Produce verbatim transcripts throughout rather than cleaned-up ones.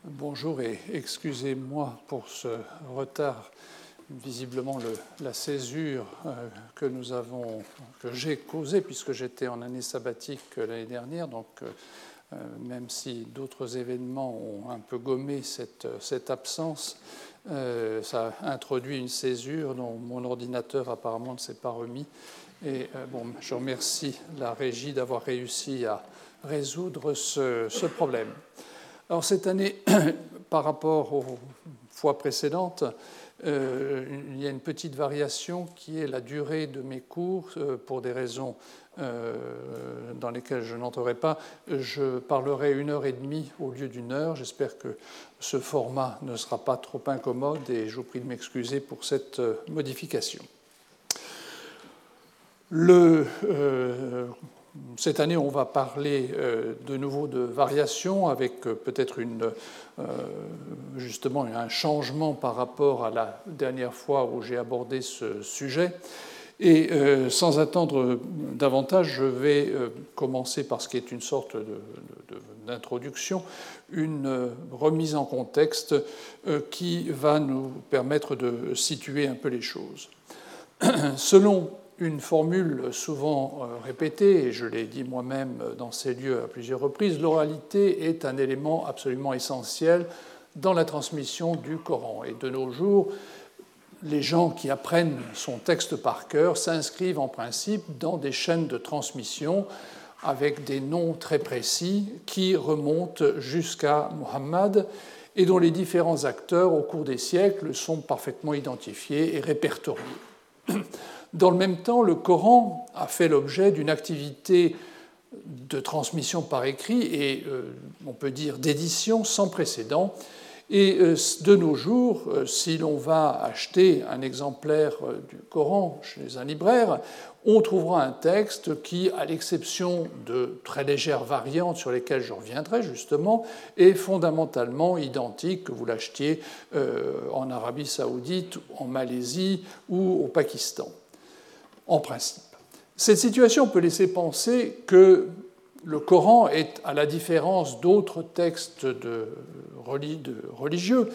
Bonjour et excusez-moi pour ce retard. Visiblement, le, la césure euh, que nous avons, que j'ai causée, puisque j'étais en année sabbatique l'année dernière, donc euh, même si d'autres événements ont un peu gommé cette, cette absence, euh, ça a introduit une césure dont mon ordinateur apparemment ne s'est pas remis. Et euh, bon, je remercie la régie d'avoir réussi à résoudre ce, ce problème. Alors cette année, par rapport aux fois précédentes, euh, il y a une petite variation qui est la durée de mes cours. Euh, pour des raisons euh, dans lesquelles je n'entrerai pas, je parlerai une heure et demie au lieu d'une heure. J'espère que ce format ne sera pas trop incommode et je vous prie de m'excuser pour cette modification. Le... Euh, Cette année, on va parler de nouveau de variation avec peut-être une, justement un changement par rapport à la dernière fois où j'ai abordé ce sujet. Et sans attendre davantage, je vais commencer par ce qui est une sorte de, de, d'introduction, une remise en contexte qui va nous permettre de situer un peu les choses. Selon une formule souvent répétée, et je l'ai dit moi-même dans ces lieux à plusieurs reprises, l'oralité est un élément absolument essentiel dans la transmission du Coran. Et de nos jours, les gens qui apprennent son texte par cœur s'inscrivent en principe dans des chaînes de transmission avec des noms très précis qui remontent jusqu'à Muhammad et dont les différents acteurs au cours des siècles sont parfaitement identifiés et répertoriés. Dans le même temps, le Coran a fait l'objet d'une activité de transmission par écrit et, euh, on peut dire, d'édition sans précédent. Et euh, de nos jours, euh, si l'on va acheter un exemplaire euh, du Coran chez un libraire, on trouvera un texte qui, à l'exception de très légères variantes sur lesquelles je reviendrai justement, est fondamentalement identique que vous l'achetiez euh, en Arabie saoudite, en Malaisie ou au Pakistan. En principe. Cette situation peut laisser penser que le Coran est, à la différence d'autres textes de religieux,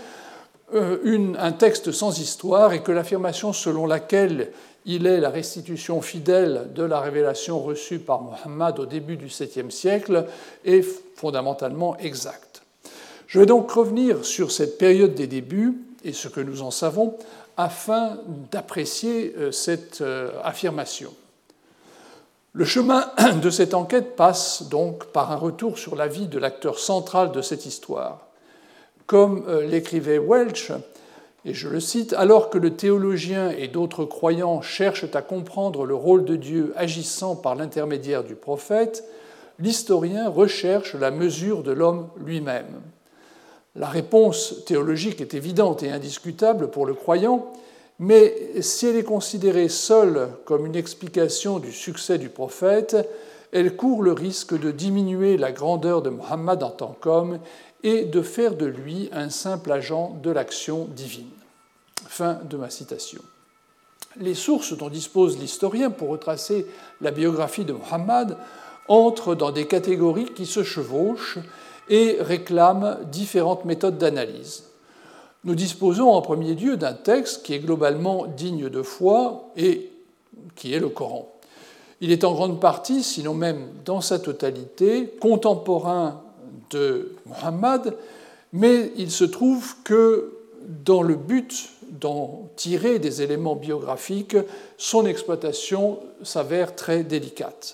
une, un texte sans histoire et que l'affirmation selon laquelle il est la restitution fidèle de la révélation reçue par Muhammad au début du septième siècle est fondamentalement exacte. Je vais donc revenir sur cette période des débuts et ce que nous en savons afin d'apprécier cette affirmation. Le chemin de cette enquête passe donc par un retour sur la vie de l'acteur central de cette histoire. Comme l'écrivait Welch, et je le cite, « Alors que le théologien et d'autres croyants cherchent à comprendre le rôle de Dieu agissant par l'intermédiaire du prophète, l'historien recherche la mesure de l'homme lui-même. » La réponse théologique est évidente et indiscutable pour le croyant, mais si elle est considérée seule comme une explication du succès du prophète, elle court le risque de diminuer la grandeur de Muhammad en tant qu'homme et de faire de lui un simple agent de l'action divine. Fin de ma citation. Les sources dont dispose l'historien pour retracer la biographie de Muhammad entrent dans des catégories qui se chevauchent et réclament différentes méthodes d'analyse. Nous disposons en premier lieu d'un texte qui est globalement digne de foi et qui est le Coran. Il est en grande partie, sinon même dans sa totalité, contemporain de Muhammad, mais il se trouve que dans le but d'en tirer des éléments biographiques, son exploitation s'avère très délicate.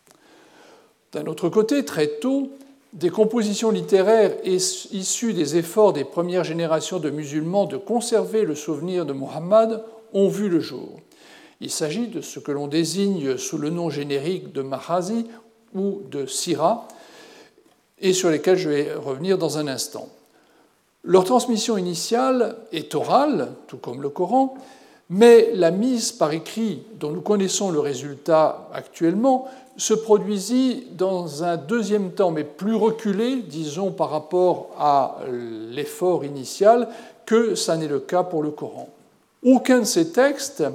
D'un autre côté, très tôt, des compositions littéraires issues des efforts des premières générations de musulmans de conserver le souvenir de Muhammad ont vu le jour. Il s'agit de ce que l'on désigne sous le nom générique de Maghazi ou de Sira, et sur lesquels je vais revenir dans un instant. Leur transmission initiale est orale, tout comme le Coran, mais la mise par écrit dont nous connaissons le résultat actuellement se produisit dans un deuxième temps, mais plus reculé, disons, par rapport à l'effort initial, que ça n'est le cas pour le Coran. Aucun de ces textes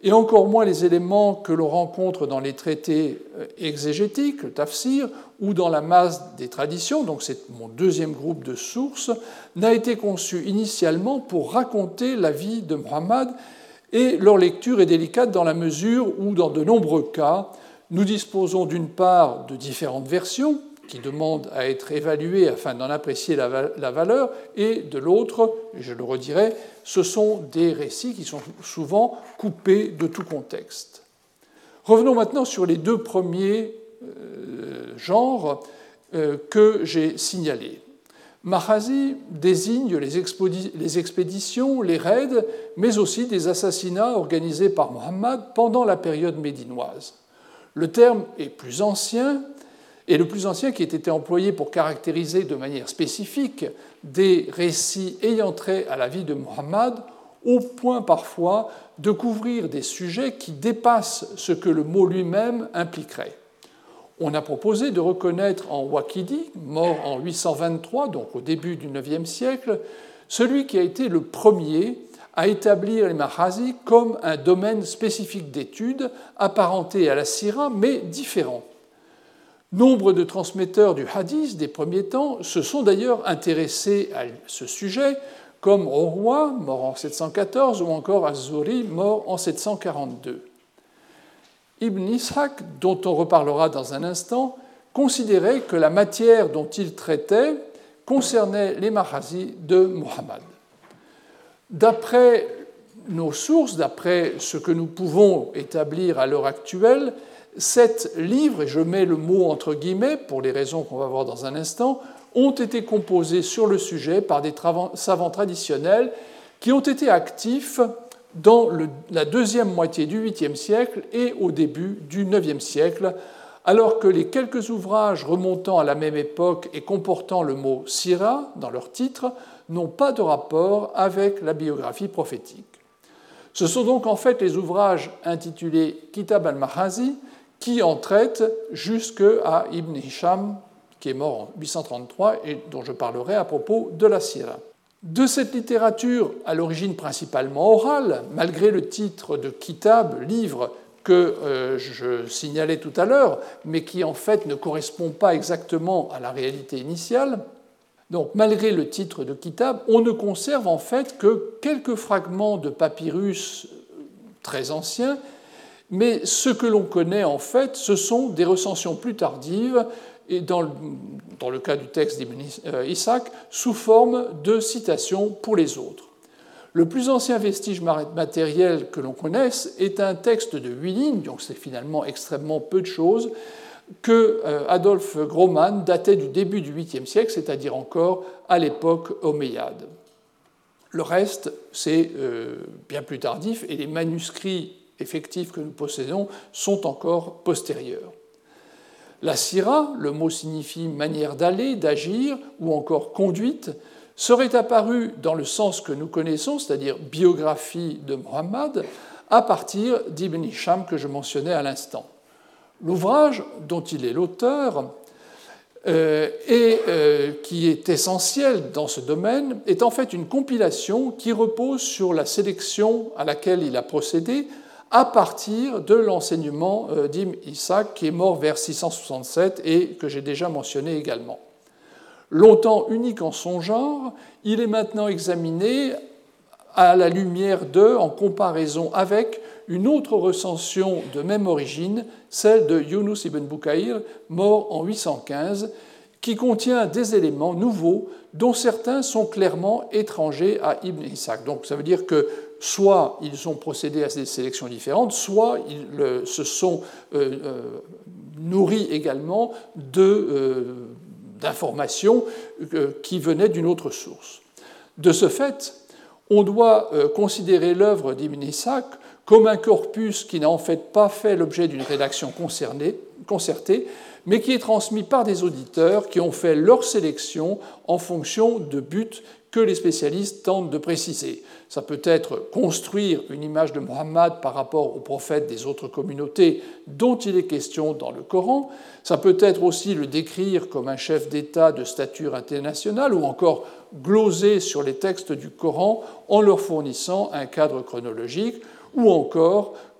et encore moins les éléments que l'on rencontre dans les traités exégétiques, le tafsir, ou dans la masse des traditions, donc c'est mon deuxième groupe de sources, n'a été conçu initialement pour raconter la vie de Muhammad, et leur lecture est délicate dans la mesure où, dans de nombreux cas, nous disposons d'une part de différentes versions qui demandent à être évaluées afin d'en apprécier la valeur, et de l'autre, je le redirai, ce sont des récits qui sont souvent coupés de tout contexte. Revenons maintenant sur les deux premiers euh, genres euh, que j'ai signalés. Maghazi désigne les, les expéditions, les raids, mais aussi des assassinats organisés par Muhammad pendant la période médinoise. Le terme est plus ancien, et le plus ancien qui ait été employé pour caractériser de manière spécifique des récits ayant trait à la vie de Muhammad, au point parfois de couvrir des sujets qui dépassent ce que le mot lui-même impliquerait. On a proposé de reconnaître en Waqidi, mort en huit cent vingt-trois, donc au début du neuvième siècle, celui qui a été le premier à établir les Maghazi comme un domaine spécifique d'étude apparenté à la sira, mais différent. Nombre de transmetteurs du hadith des premiers temps se sont d'ailleurs intéressés à ce sujet, comme Urwa, mort en sept cent quatorze, ou encore Az-Zuhri, mort en sept cent quarante-deux. Ibn Ishaq, dont on reparlera dans un instant, considérait que la matière dont il traitait concernait les Maghazi de Muhammad. D'après nos sources, d'après ce que nous pouvons établir à l'heure actuelle, sept livres, et je mets le mot entre guillemets pour les raisons qu'on va voir dans un instant, ont été composés sur le sujet par des savants traditionnels qui ont été actifs dans le, la deuxième moitié du huitième siècle et au début du neuvième siècle, alors que les quelques ouvrages remontant à la même époque et comportant le mot sira dans leur titre n'ont pas de rapport avec la biographie prophétique. Ce sont donc en fait les ouvrages intitulés Kitab al-Maghazi qui en traitent jusqu'à Ibn Hisham, qui est mort en huit cent trente-trois et dont je parlerai à propos de la sira. De cette littérature, à l'origine principalement orale, malgré le titre de Kitab, livre, que euh, je signalais tout à l'heure, mais qui en fait ne correspond pas exactement à la réalité initiale, donc malgré le titre de Kitab, on ne conserve en fait que quelques fragments de papyrus très anciens, mais ce que l'on connaît en fait, ce sont des recensions plus tardives, et dans le, dans le cas du texte d'Ibn Ishaq, sous forme de citations pour les autres. Le plus ancien vestige matériel que l'on connaisse est un texte de huit lignes, donc c'est finalement extrêmement peu de choses, que Adolphe Groman datait du début du huitième siècle, c'est-à-dire encore à l'époque omeyyade. Le reste, c'est bien plus tardif, et les manuscrits effectifs que nous possédons sont encore postérieurs. La sira, le mot signifie manière d'aller, d'agir ou encore conduite, serait apparue dans le sens que nous connaissons, c'est-à-dire biographie de Muhammad, à partir d'Ibn Hisham que je mentionnais à l'instant. L'ouvrage dont il est l'auteur euh, et euh, qui est essentiel dans ce domaine est en fait une compilation qui repose sur la sélection à laquelle il a procédé à partir de l'enseignement d'Ibn Ishaq, qui est mort vers six cent soixante-sept et que j'ai déjà mentionné également. Longtemps unique en son genre, il est maintenant examiné à la lumière de, en comparaison avec, une autre recension de même origine, celle de Yunus ibn Bukayr, mort en huit cent quinze, qui contient des éléments nouveaux dont certains sont clairement étrangers à Ibn Ishaq. Donc ça veut dire que soit ils ont procédé à des sélections différentes, soit ils se sont euh, euh, nourris également de, euh, d'informations euh, qui venaient d'une autre source. De ce fait, on doit euh, considérer l'œuvre d'Ibn Ishaq comme un corpus qui n'a en fait pas fait l'objet d'une rédaction concernée, concertée, mais qui est transmis par des auditeurs qui ont fait leur sélection en fonction de buts que les spécialistes tentent de préciser. Ça peut être construire une image de Muhammad par rapport aux prophètes des autres communautés dont il est question dans le Coran. Ça peut être aussi le décrire comme un chef d'État de stature internationale ou encore gloser sur les textes du Coran en leur fournissant un cadre chronologique ou encore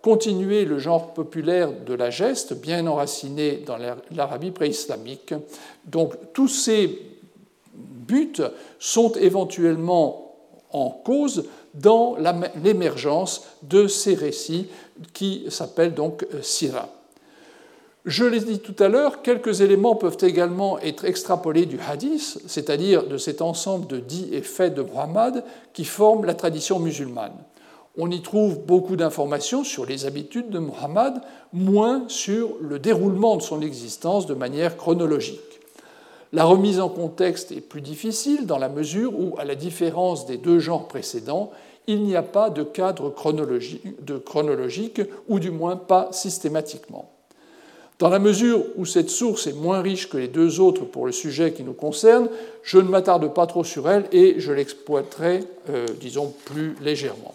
continuer le genre populaire de la geste, bien enraciné dans l'Arabie pré-islamique. Donc tous ces buts sont éventuellement en cause dans l'émergence de ces récits qui s'appellent donc sira. Je l'ai dit tout à l'heure, quelques éléments peuvent également être extrapolés du hadith, c'est-à-dire de cet ensemble de dits et faits de Muhammad qui forment la tradition musulmane. On y trouve beaucoup d'informations sur les habitudes de Muhammad, moins sur le déroulement de son existence de manière chronologique. La remise en contexte est plus difficile dans la mesure où, à la différence des deux genres précédents, il n'y a pas de cadre chronologique, de chronologique, ou du moins pas systématiquement. Dans la mesure où cette source est moins riche que les deux autres pour le sujet qui nous concerne, je ne m'attarde pas trop sur elle et je l'exploiterai, euh, disons, plus légèrement.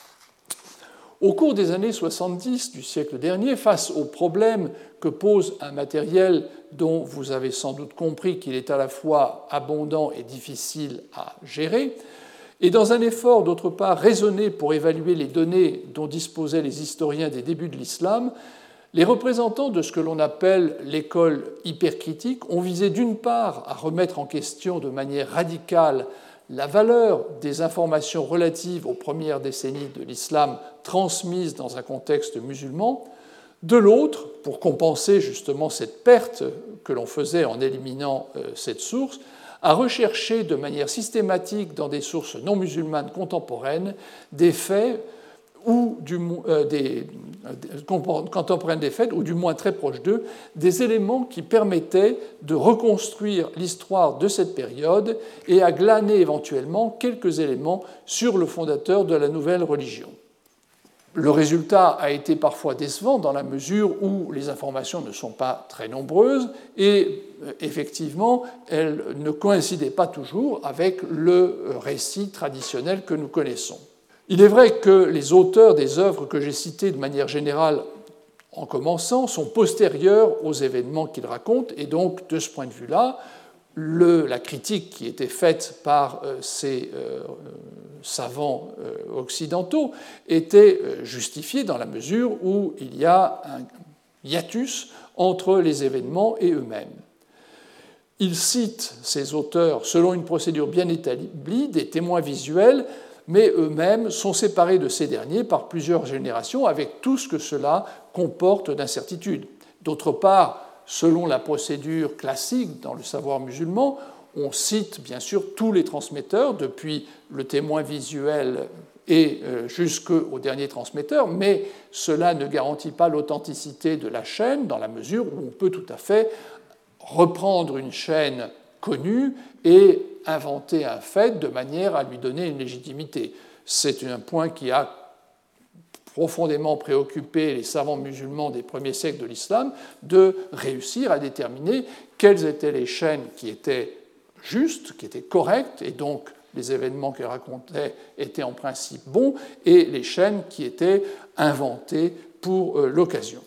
Au cours des années soixante-dix du siècle dernier, face aux problèmes que pose un matériel dont vous avez sans doute compris qu'il est à la fois abondant et difficile à gérer, et dans un effort d'autre part raisonné pour évaluer les données dont disposaient les historiens des débuts de l'islam, les représentants de ce que l'on appelle l'école hypercritique ont visé d'une part à remettre en question de manière radicale la valeur des informations relatives aux premières décennies de l'islam transmises dans un contexte musulman, de l'autre, pour compenser justement cette perte que l'on faisait en éliminant cette source, à rechercher de manière systématique dans des sources non musulmanes contemporaines des faits ou du, euh, des, des contemporaines des faits, ou du moins très proches d'eux, des éléments qui permettaient de reconstruire l'histoire de cette période et à glaner éventuellement quelques éléments sur le fondateur de la nouvelle religion. Le résultat a été parfois décevant dans la mesure où les informations ne sont pas très nombreuses et effectivement elles ne coïncidaient pas toujours avec le récit traditionnel que nous connaissons. Il est vrai que les auteurs des œuvres que j'ai citées de manière générale en commençant sont postérieurs aux événements qu'ils racontent et donc de ce point de vue-là, le, la critique qui était faite par euh, ces euh, savants euh, occidentaux était justifiée dans la mesure où il y a un hiatus entre les événements et eux-mêmes. Ils citent, ces auteurs, selon une procédure bien établie, des témoins visuels, mais eux-mêmes sont séparés de ces derniers par plusieurs générations, avec tout ce que cela comporte d'incertitude. D'autre part, selon la procédure classique dans le savoir musulman, on cite bien sûr tous les transmetteurs, depuis le témoin visuel et jusqu'au dernier transmetteur, mais cela ne garantit pas l'authenticité de la chaîne, dans la mesure où on peut tout à fait reprendre une chaîne connue et inventer un fait de manière à lui donner une légitimité. C'est un point qui a profondément préoccupé les savants musulmans des premiers siècles de l'islam, de réussir à déterminer quelles étaient les chaînes qui étaient justes, qui étaient correctes, et donc les événements qu'elles racontaient étaient en principe bons, et les chaînes qui étaient inventées pour l'occasion.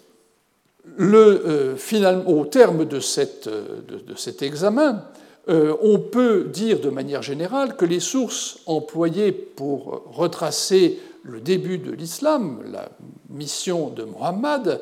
Le, euh, finalement, au terme de, cette, de, de cet examen, euh, on peut dire de manière générale que les sources employées pour retracer le début de l'islam, la mission de Muhammad,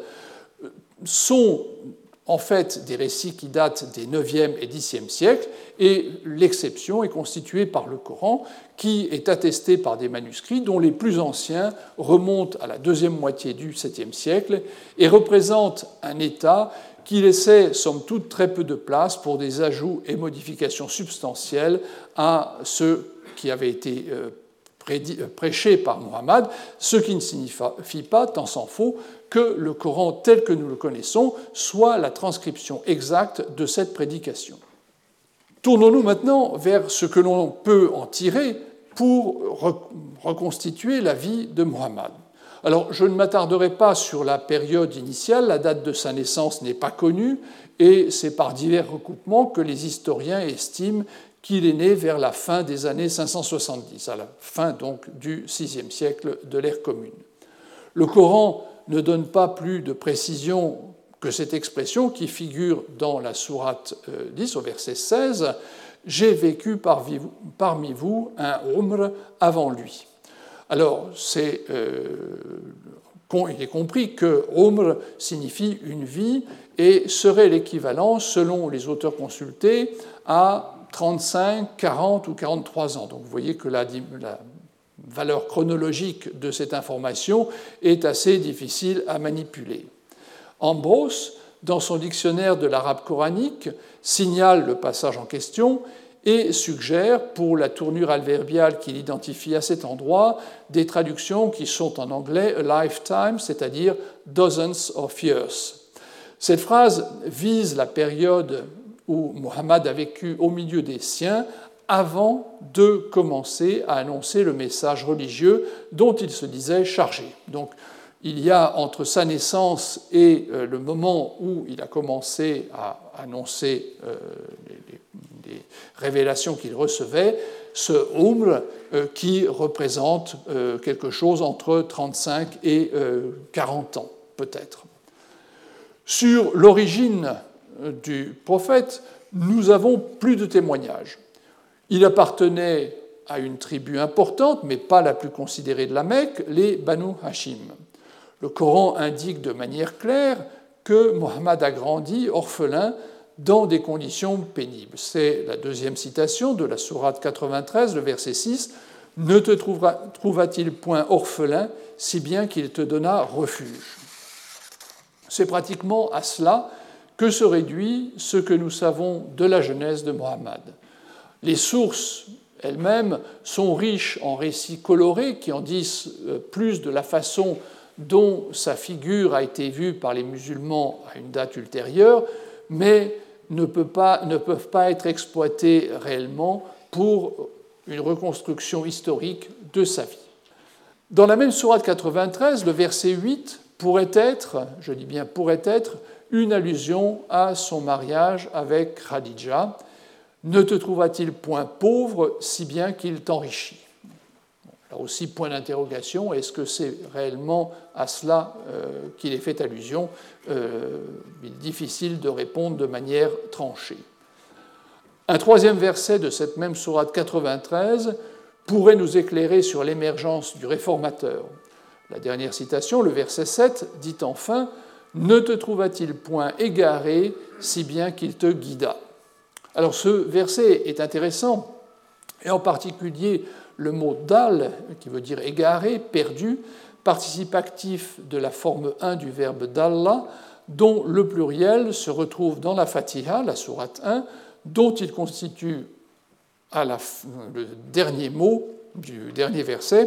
sont en fait des récits qui datent des neuvième et dixième siècles, et l'exception est constituée par le Coran, qui est attesté par des manuscrits dont les plus anciens remontent à la deuxième moitié du septième siècle et représentent un état qui laissait, somme toute, très peu de place pour des ajouts et modifications substantielles à ceux qui avaient été prêchés par Muhammad, ce qui ne signifie pas, tant s'en faut, que le Coran tel que nous le connaissons soit la transcription exacte de cette prédication. Tournons-nous maintenant vers ce que l'on peut en tirer pour reconstituer la vie de Muhammad. Alors, je ne m'attarderai pas sur la période initiale, la date de sa naissance n'est pas connue, et c'est par divers recoupements que les historiens estiment qu'il est né vers la fin des années cinq cent soixante-dix, à la fin donc du sixième siècle de l'ère commune. Le Coran ne donne pas plus de précision que cette expression qui figure dans la sourate dix au verset seize « J'ai vécu parmi vous un umr avant lui ». Alors, c'est euh, il est compris que Umr signifie une vie et serait l'équivalent, selon les auteurs consultés, à trente-cinq, quarante ou quarante-trois ans. Donc vous voyez que la, la valeur chronologique de cette information est assez difficile à manipuler. Ambrose, dans son dictionnaire de l'arabe coranique, signale le passage en question et suggère, pour la tournure adverbiale qu'il identifie à cet endroit, des traductions qui sont en anglais a lifetime, c'est-à-dire dozens of years. Cette phrase vise la période où Muhammad a vécu au milieu des siens avant de commencer à annoncer le message religieux dont il se disait chargé. Donc, il y a entre sa naissance et le moment où il a commencé à annoncer les, les révélations qu'il recevait, ce Umr qui représente quelque chose entre trente-cinq et quarante ans, peut-être. Sur l'origine du prophète, nous avons plus de témoignages. Il appartenait à une tribu importante, mais pas la plus considérée de la Mecque, les Banu Hashim. Le Coran indique de manière claire que Mohammed a grandi orphelin dans des conditions pénibles. C'est la deuxième citation de la sourate quatre-vingt-treize, le verset six. « Ne te trouva-t-il point orphelin, si bien qu'il te donna refuge ?» C'est pratiquement à cela que se réduit ce que nous savons de la jeunesse de Mohammed. Les sources elles-mêmes sont riches en récits colorés qui en disent plus de la façon dont sa figure a été vue par les musulmans à une date ultérieure, mais ne, peut pas, ne peuvent pas être exploités réellement pour une reconstruction historique de sa vie. Dans la même sourate quatre-vingt-treize, le verset huit pourrait être, je dis bien pourrait être, une allusion à son mariage avec Khadija. Ne te trouva-t-il point pauvre, si bien qu'il t'enrichit ? Là aussi, point d'interrogation, est-ce que c'est réellement à cela euh, qu'il est fait allusion ? euh, Il est difficile de répondre de manière tranchée. Un troisième verset de cette même sourate quatre-vingt-treize pourrait nous éclairer sur l'émergence du réformateur. La dernière citation, le verset sept, dit enfin « Ne te trouva-t-il point égaré, si bien qu'il te guida ?» Alors ce verset est intéressant, et en particulier le mot « dal », qui veut dire « égaré »,« perdu », participe actif de la forme un du verbe « dalla », dont le pluriel se retrouve dans la Fatiha, la sourate un, dont il constitue à la, le dernier mot du dernier verset,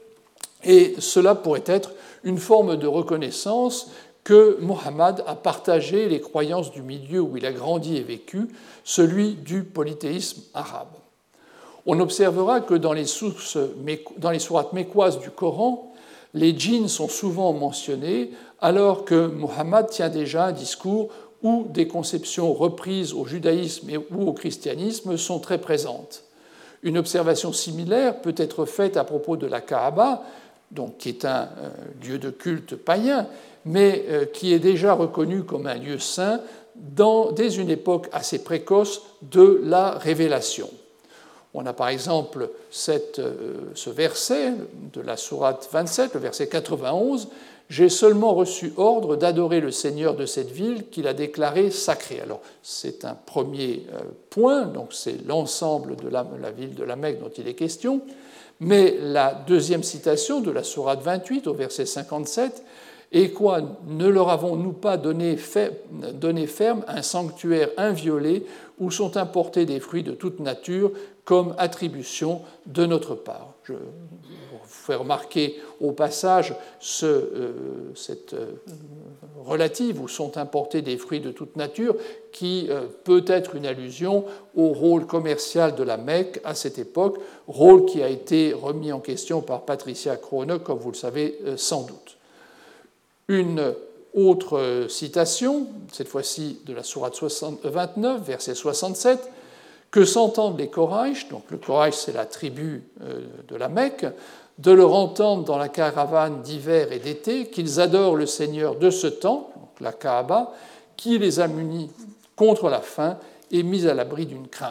et cela pourrait être une forme de reconnaissance que Mohammed a partagé les croyances du milieu où il a grandi et vécu, celui du polythéisme arabe. On observera que dans les, sources, dans les sourates mécoises du Coran, les djinns sont souvent mentionnés, alors que Mohammed tient déjà un discours où des conceptions reprises au judaïsme ou au christianisme sont très présentes. Une observation similaire peut être faite à propos de la Kaaba, donc, qui est un euh, lieu de culte païen, mais euh, qui est déjà reconnu comme un lieu saint dans, dès une époque assez précoce de la révélation. On a par exemple cette, euh, ce verset de la sourate vingt-sept, le verset quatre-vingt-onze, « J'ai seulement reçu ordre d'adorer le Seigneur de cette ville qu'il a déclaré sacrée ». Alors c'est un premier euh, point, donc c'est l'ensemble de la, la ville de la Mecque dont il est question. Mais la deuxième citation de la sourate vingt-huit, au verset cinquante-sept, et quoi, ne leur avons-nous pas donné, donné ferme un sanctuaire inviolé où sont importés des fruits de toute nature comme attribution de notre part. Je vous fais remarquer au passage ce, euh, cette euh, relative où sont importés des fruits de toute nature qui euh, peut être une allusion au rôle commercial de la Mecque à cette époque, rôle qui a été remis en question par Patricia Crone, comme vous le savez euh, sans doute. Une autre citation, cette fois-ci de la sourate vingt-neuf, verset soixante-sept, « Que s'entendent les Quraysh » donc le Quraysh c'est la tribu de la Mecque, « de leur entendre dans la caravane d'hiver et d'été qu'ils adorent le Seigneur de ce temps, donc la Kaaba, qui les a munis contre la faim et mis à l'abri d'une crainte. »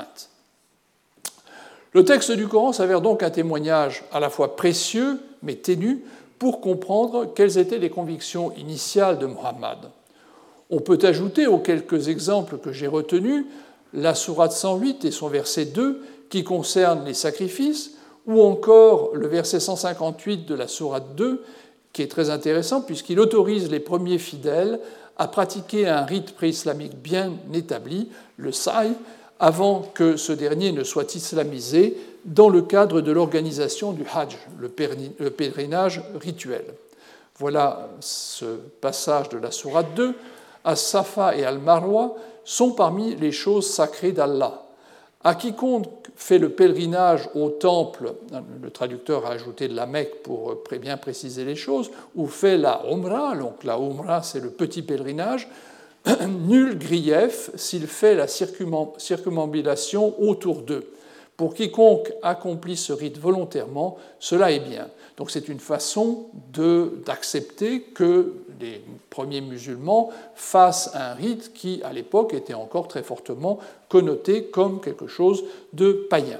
Le texte du Coran s'avère donc un témoignage à la fois précieux mais ténu pour comprendre quelles étaient les convictions initiales de Muhammad. On peut ajouter aux quelques exemples que j'ai retenus la sourate cent huit et son verset deux qui concerne les sacrifices, ou encore le verset cent cinquante-huit de la sourate deux qui est très intéressant puisqu'il autorise les premiers fidèles à pratiquer un rite pré-islamique bien établi, le sa'i, avant que ce dernier ne soit islamisé dans le cadre de l'organisation du Hajj, le pèlerinage rituel. Voilà ce passage de la sourate deux. As-Safa et Al-Marwa sont parmi les choses sacrées d'Allah. À quiconque fait le pèlerinage au temple, le traducteur a ajouté de la Mecque pour bien préciser les choses, ou fait la Umrah, donc la Umrah c'est le petit pèlerinage, nul grief s'il fait la circumambulation autour d'eux. Pour quiconque accomplit ce rite volontairement, cela est bien. Donc c'est une façon de, d'accepter que les premiers musulmans fassent un rite qui, à l'époque, était encore très fortement connoté comme quelque chose de païen.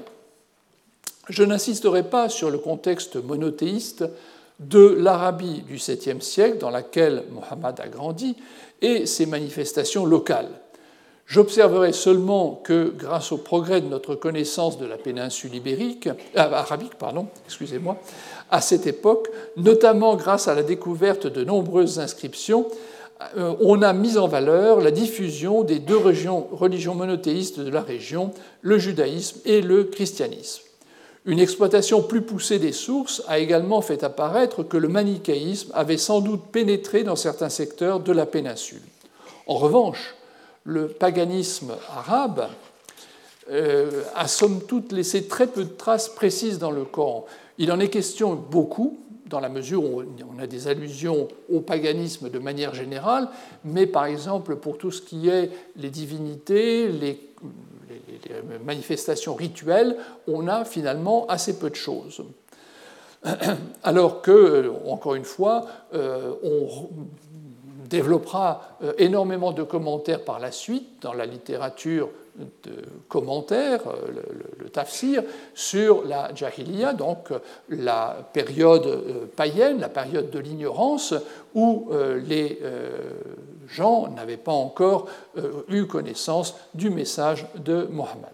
Je n'insisterai pas sur le contexte monothéiste de l'Arabie du septième siècle, dans laquelle Mohammed a grandi, et ses manifestations locales. J'observerai seulement que, grâce au progrès de notre connaissance de la péninsule ibérique, euh, arabique, pardon, excusez-moi, à cette époque, notamment grâce à la découverte de nombreuses inscriptions, euh, on a mis en valeur la diffusion des deux religions, religions monothéistes de la région, le judaïsme et le christianisme. Une exploitation plus poussée des sources a également fait apparaître que le manichéisme avait sans doute pénétré dans certains secteurs de la péninsule. En revanche, le paganisme arabe euh, a somme toute laissé très peu de traces précises dans le Coran. Il en est question beaucoup, dans la mesure où on a des allusions au paganisme de manière générale, mais par exemple pour tout ce qui est les divinités, les, les, les manifestations rituelles, on a finalement assez peu de choses. Alors que, encore une fois, euh, on développera énormément de commentaires par la suite dans la littérature de commentaires, le, le, le tafsir, sur la jahiliya, donc la période païenne, la période de l'ignorance, où les gens n'avaient pas encore eu connaissance du message de Mohammed.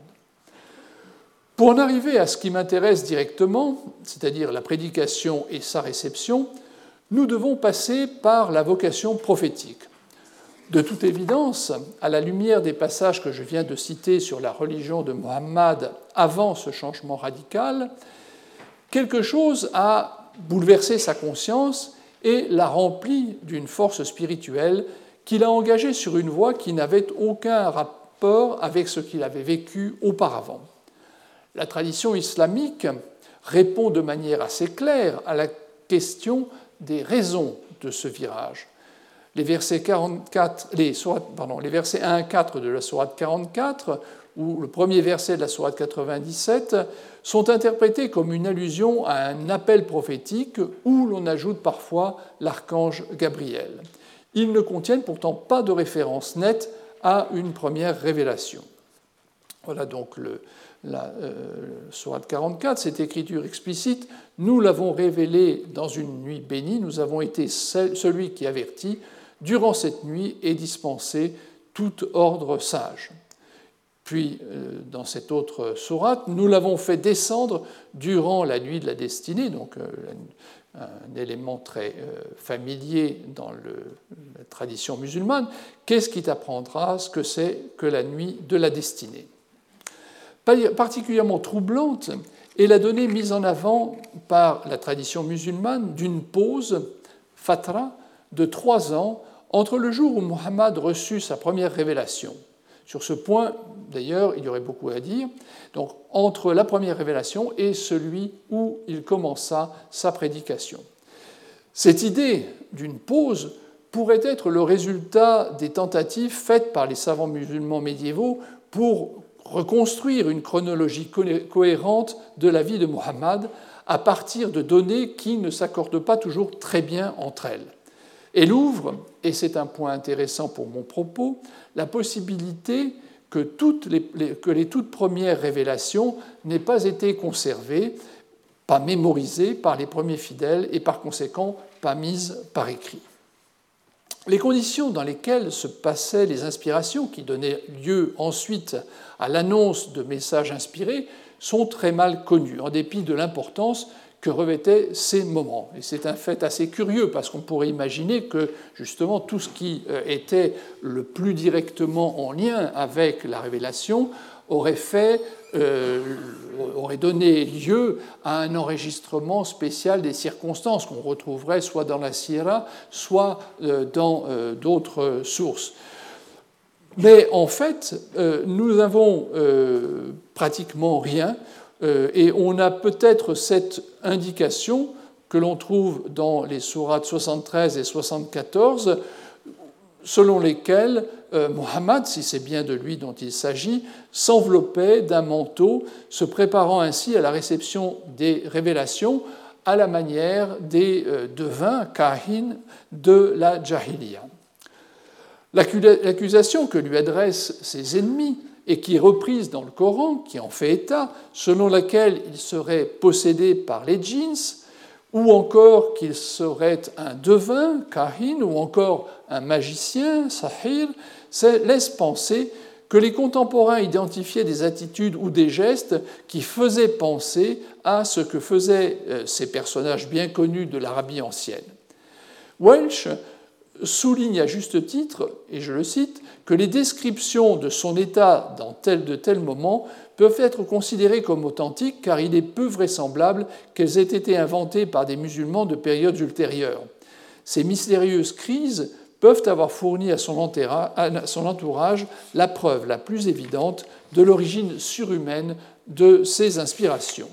Pour en arriver à ce qui m'intéresse directement, c'est-à-dire la prédication et sa réception, nous devons passer par la vocation prophétique. De toute évidence, à la lumière des passages que je viens de citer sur la religion de Mohammed avant ce changement radical, quelque chose a bouleversé sa conscience et l'a rempli d'une force spirituelle qui l'a engagé sur une voie qui n'avait aucun rapport avec ce qu'il avait vécu auparavant. La tradition islamique répond de manière assez claire à la question des raisons de ce virage. Les versets, quarante-quatre, les, pardon, les versets un à quatre de la sourate quarante-quatre ou le premier verset de la sourate quatre-vingt-dix-sept sont interprétés comme une allusion à un appel prophétique où l'on ajoute parfois l'archange Gabriel. Ils ne contiennent pourtant pas de référence nette à une première révélation. Voilà donc le, la euh, sourate quarante-quatre, cette écriture explicite, nous l'avons révélée dans une nuit bénie, nous avons été celui qui avertit, durant cette nuit est dispensé tout ordre sage. Puis, euh, dans cette autre sourate, nous l'avons fait descendre durant la nuit de la destinée, donc euh, un élément très euh, familier dans le, la tradition musulmane. Qu'est-ce qui t'apprendra ce que c'est que la nuit de la destinée ? Particulièrement troublante est la donnée mise en avant par la tradition musulmane d'une pause, fatra, de trois ans entre le jour où Mohammed reçut sa première révélation. Sur ce point, d'ailleurs, il y aurait beaucoup à dire. Donc, entre la première révélation et celui où il commença sa prédication. Cette idée d'une pause pourrait être le résultat des tentatives faites par les savants musulmans médiévaux pour reconstruire une chronologie cohérente de la vie de Mohammed à partir de données qui ne s'accordent pas toujours très bien entre elles. Elle ouvre, et c'est un point intéressant pour mon propos, la possibilité que, toutes les, que les toutes premières révélations n'aient pas été conservées pas mémorisées par les premiers fidèles et par conséquent pas mises par écrit. Les conditions dans lesquelles se passaient les inspirations qui donnaient lieu ensuite à l'annonce de messages inspirés sont très mal connues, en dépit de l'importance que revêtaient ces moments. Et c'est un fait assez curieux, parce qu'on pourrait imaginer que, justement, tout ce qui était le plus directement en lien avec la révélation aurait, fait, euh, aurait donné lieu à un enregistrement spécial des circonstances qu'on retrouverait soit dans la Sierra, soit euh, dans euh, d'autres sources. Mais en fait, euh, nous n'avons euh, pratiquement rien, euh, et on a peut-être cette indication que l'on trouve dans les sourates soixante-treize et soixante-quatorze, selon lesquelles euh, Mohammed, si c'est bien de lui dont il s'agit, s'enveloppait d'un manteau, se préparant ainsi à la réception des révélations à la manière des euh, devins, kahin, de la Jahiliya. L'accusation que lui adressent ses ennemis et qui est reprise dans le Coran, qui en fait état, selon laquelle il serait possédé par les djinns, ou encore qu'il serait un devin, kahin, ou encore un magicien, sahir, laisse penser que les contemporains identifiaient des attitudes ou des gestes qui faisaient penser à ce que faisaient ces personnages bien connus de l'Arabie ancienne. Welch souligne à juste titre, et je le cite, que les descriptions de son état dans tel de tel moment peuvent être considérées comme authentiques car il est peu vraisemblable qu'elles aient été inventées par des musulmans de périodes ultérieures. Ces mystérieuses crises peuvent avoir fourni à son entourage la preuve la plus évidente de l'origine surhumaine de ces inspirations.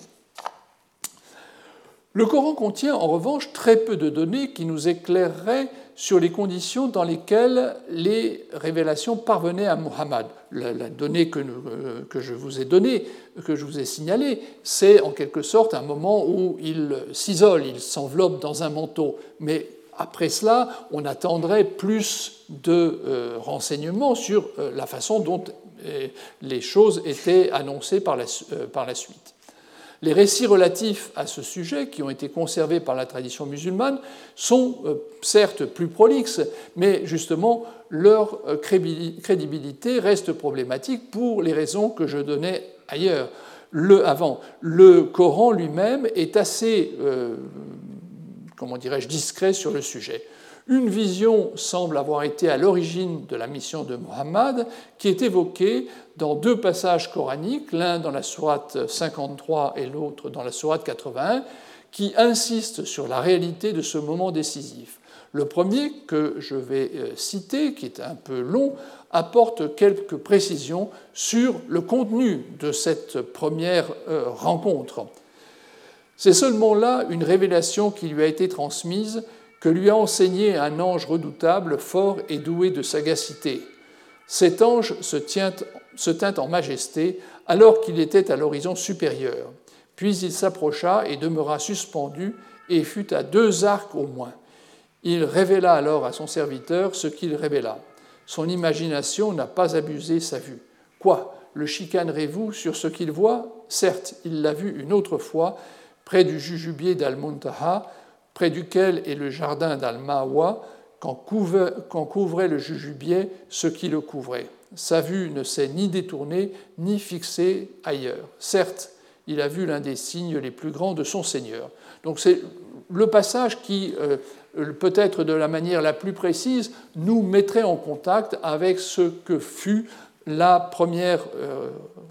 Le Coran contient en revanche très peu de données qui nous éclaireraient sur les conditions dans lesquelles les révélations parvenaient à Muhammad. La, la donnée que, nous, que je vous ai donnée, que je vous ai signalée, c'est en quelque sorte un moment où il s'isole, il s'enveloppe dans un manteau. Mais après cela, on attendrait plus de euh, renseignements sur euh, la façon dont euh, les choses étaient annoncées par la, euh, par la suite. Les récits relatifs à ce sujet, qui ont été conservés par la tradition musulmane, sont euh, certes plus prolixes, mais justement leur crédibilité reste problématique pour les raisons que je donnais ailleurs, le, avant. Le Coran lui-même est assez, euh, comment dirais-je, discret sur le sujet. Une vision semble avoir été à l'origine de la mission de Muhammad, qui est évoquée dans deux passages coraniques, l'un dans la sourate cinquante-trois et l'autre dans la sourate quatre-vingt-un, qui insistent sur la réalité de ce moment décisif. Le premier, que je vais citer, qui est un peu long, apporte quelques précisions sur le contenu de cette première rencontre. C'est seulement là une révélation qui lui a été transmise, que lui a enseigné un ange redoutable, fort et doué de sagacité. Cet ange se, tient, se tint en majesté alors qu'il était à l'horizon supérieur. Puis il s'approcha et demeura suspendu et fut à deux arcs au moins. Il révéla alors à son serviteur ce qu'il révéla. Son imagination n'a pas abusé sa vue. Quoi, le chicanerez-vous sur ce qu'il voit? Certes, il l'a vu une autre fois, près du jujubier d'Al-Muntaha, près duquel est le jardin d'Al-Ma'wa, quand couvrait, quand couvrait le jujubier ce qui le couvrait. Sa vue ne s'est ni détournée, ni fixée ailleurs. Certes, il a vu l'un des signes les plus grands de son Seigneur. Donc c'est le passage qui, euh, peut-être de la manière la plus précise, nous mettrait en contact avec ce que fut la première, euh,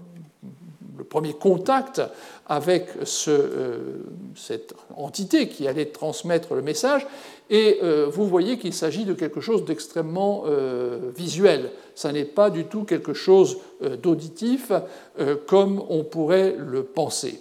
le premier contact avec ce, euh, cette entité qui allait transmettre le message, et euh, vous voyez qu'il s'agit de quelque chose d'extrêmement euh, visuel. Ça n'est pas du tout quelque chose euh, d'auditif, euh, comme on pourrait le penser.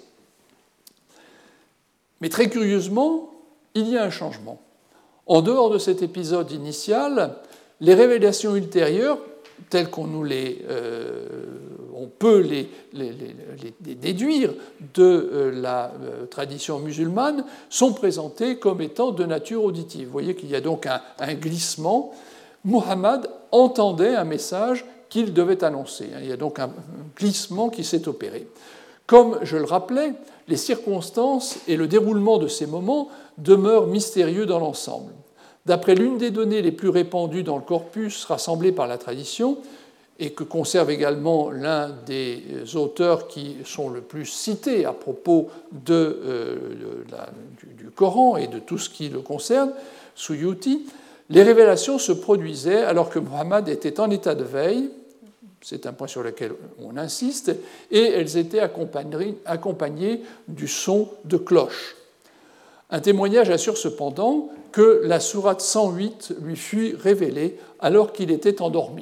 Mais très curieusement, il y a un changement. En dehors de cet épisode initial, les révélations ultérieures, telles qu'on nous les, euh, on peut les, les, les, les déduire de euh, la euh, tradition musulmane, sont présentées comme étant de nature auditive. Vous voyez qu'il y a donc un, un glissement. Muhammad entendait un message qu'il devait annoncer. Il y a donc un glissement qui s'est opéré. Comme je le rappelais, les circonstances et le déroulement de ces moments demeurent mystérieux dans l'ensemble. D'après l'une des données les plus répandues dans le corpus rassemblé par la tradition, et que conserve également l'un des auteurs qui sont le plus cités à propos de, euh, de la, du, du Coran et de tout ce qui le concerne, Suyuti, les révélations se produisaient alors que Muhammad était en état de veille, c'est un point sur lequel on insiste, et elles étaient accompagnées, accompagnées du son de cloches. Un témoignage assure cependant que la sourate cent huit lui fut révélée alors qu'il était endormi.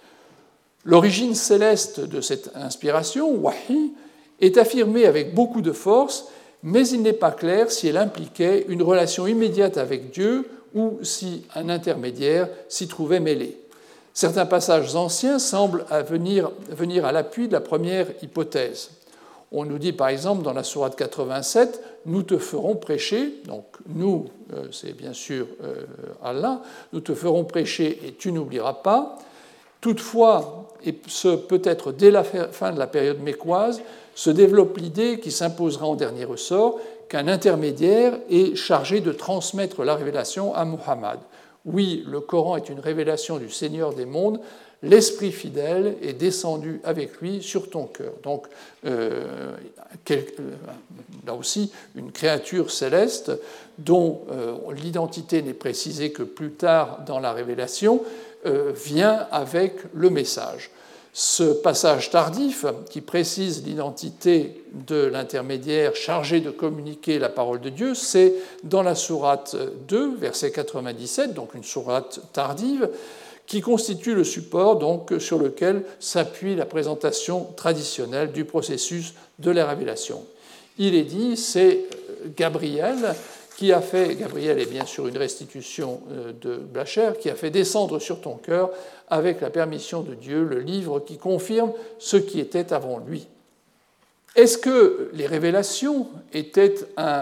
L'origine céleste de cette inspiration, wahi, est affirmée avec beaucoup de force, mais il n'est pas clair si elle impliquait une relation immédiate avec Dieu ou si un intermédiaire s'y trouvait mêlé. Certains passages anciens semblent venir, venir à l'appui de la première hypothèse. On nous dit par exemple dans la sourate quatre-vingt-sept, « Nous te ferons prêcher », donc nous, c'est bien sûr Allah, « Nous te ferons prêcher et tu n'oublieras pas ». Toutefois, et ce peut-être dès la fin de la période mécoise, se développe l'idée qui s'imposera en dernier ressort qu'un intermédiaire est chargé de transmettre la révélation à Muhammad. Oui, le Coran est une révélation du Seigneur des mondes, l'Esprit fidèle est descendu avec lui sur ton cœur. Donc, euh, quel, là aussi, une créature céleste dont euh, l'identité n'est précisée que plus tard dans la révélation, euh, vient avec le message. Ce passage tardif, qui précise l'identité de l'intermédiaire chargé de communiquer la parole de Dieu, c'est dans la sourate deux, verset quatre-vingt-dix-sept, donc une sourate tardive, qui constitue le support donc, sur lequel s'appuie la présentation traditionnelle du processus de la révélation. Il est dit, c'est Gabriel qui a fait, Gabriel est bien sûr une restitution de Blacher, qui a fait descendre sur ton cœur, avec la permission de Dieu, le livre qui confirme ce qui était avant lui. Est-ce que les révélations étaient un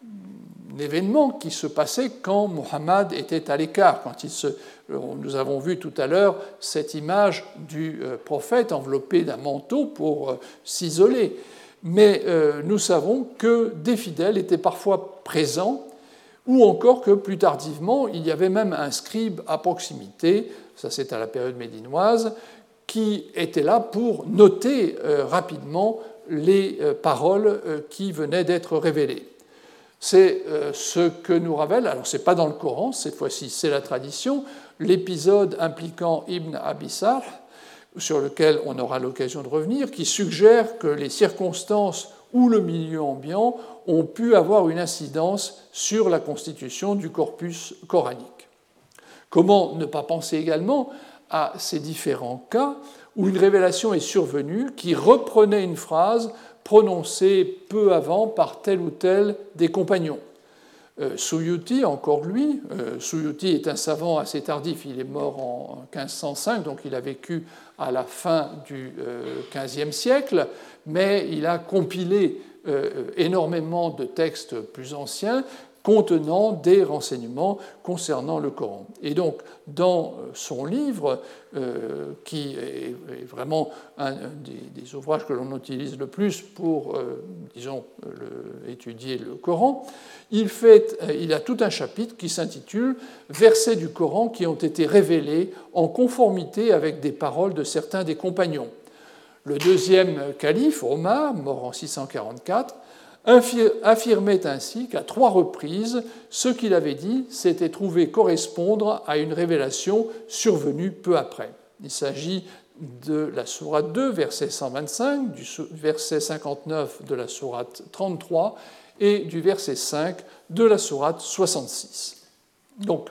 événement qui se passait quand Muhammad était à l'écart, quand il se... Nous avons vu tout à l'heure cette image du prophète enveloppé d'un manteau pour s'isoler. Mais nous savons que des fidèles étaient parfois présents, ou encore que plus tardivement, il y avait même un scribe à proximité, ça c'est à la période médinoise, qui était là pour noter rapidement les paroles qui venaient d'être révélées. C'est ce que nous révèle, alors ce n'est pas dans le Coran, cette fois-ci c'est la tradition, l'épisode impliquant Ibn Abi Sarh, sur lequel on aura l'occasion de revenir, qui suggère que les circonstances ou le milieu ambiant ont pu avoir une incidence sur la constitution du corpus coranique. Comment ne pas penser également à ces différents cas où une révélation est survenue qui reprenait une phrase prononcée peu avant par tel ou tel des compagnons. Euh, Suyuti, encore lui, euh, Suyuti est un savant assez tardif, il est mort en quinze cent cinq, donc il a vécu à la fin du euh, quinzième siècle, mais il a compilé euh, énormément de textes plus anciens contenant des renseignements concernant le Coran. Et donc, dans son livre, euh, qui est vraiment un des, des ouvrages que l'on utilise le plus pour, euh, disons, le, étudier le Coran, il, fait, il a tout un chapitre qui s'intitule « Versets du Coran qui ont été révélés en conformité avec des paroles de certains des compagnons ». Le deuxième calife, Omar, mort en six cent quarante-quatre, affirmait ainsi qu'à trois reprises, ce qu'il avait dit s'était trouvé correspondre à une révélation survenue peu après. Il s'agit de la sourate deux, verset cent vingt-cinq, du verset cinquante-neuf de la sourate trente-trois et du verset cinq de la sourate soixante-six. Donc,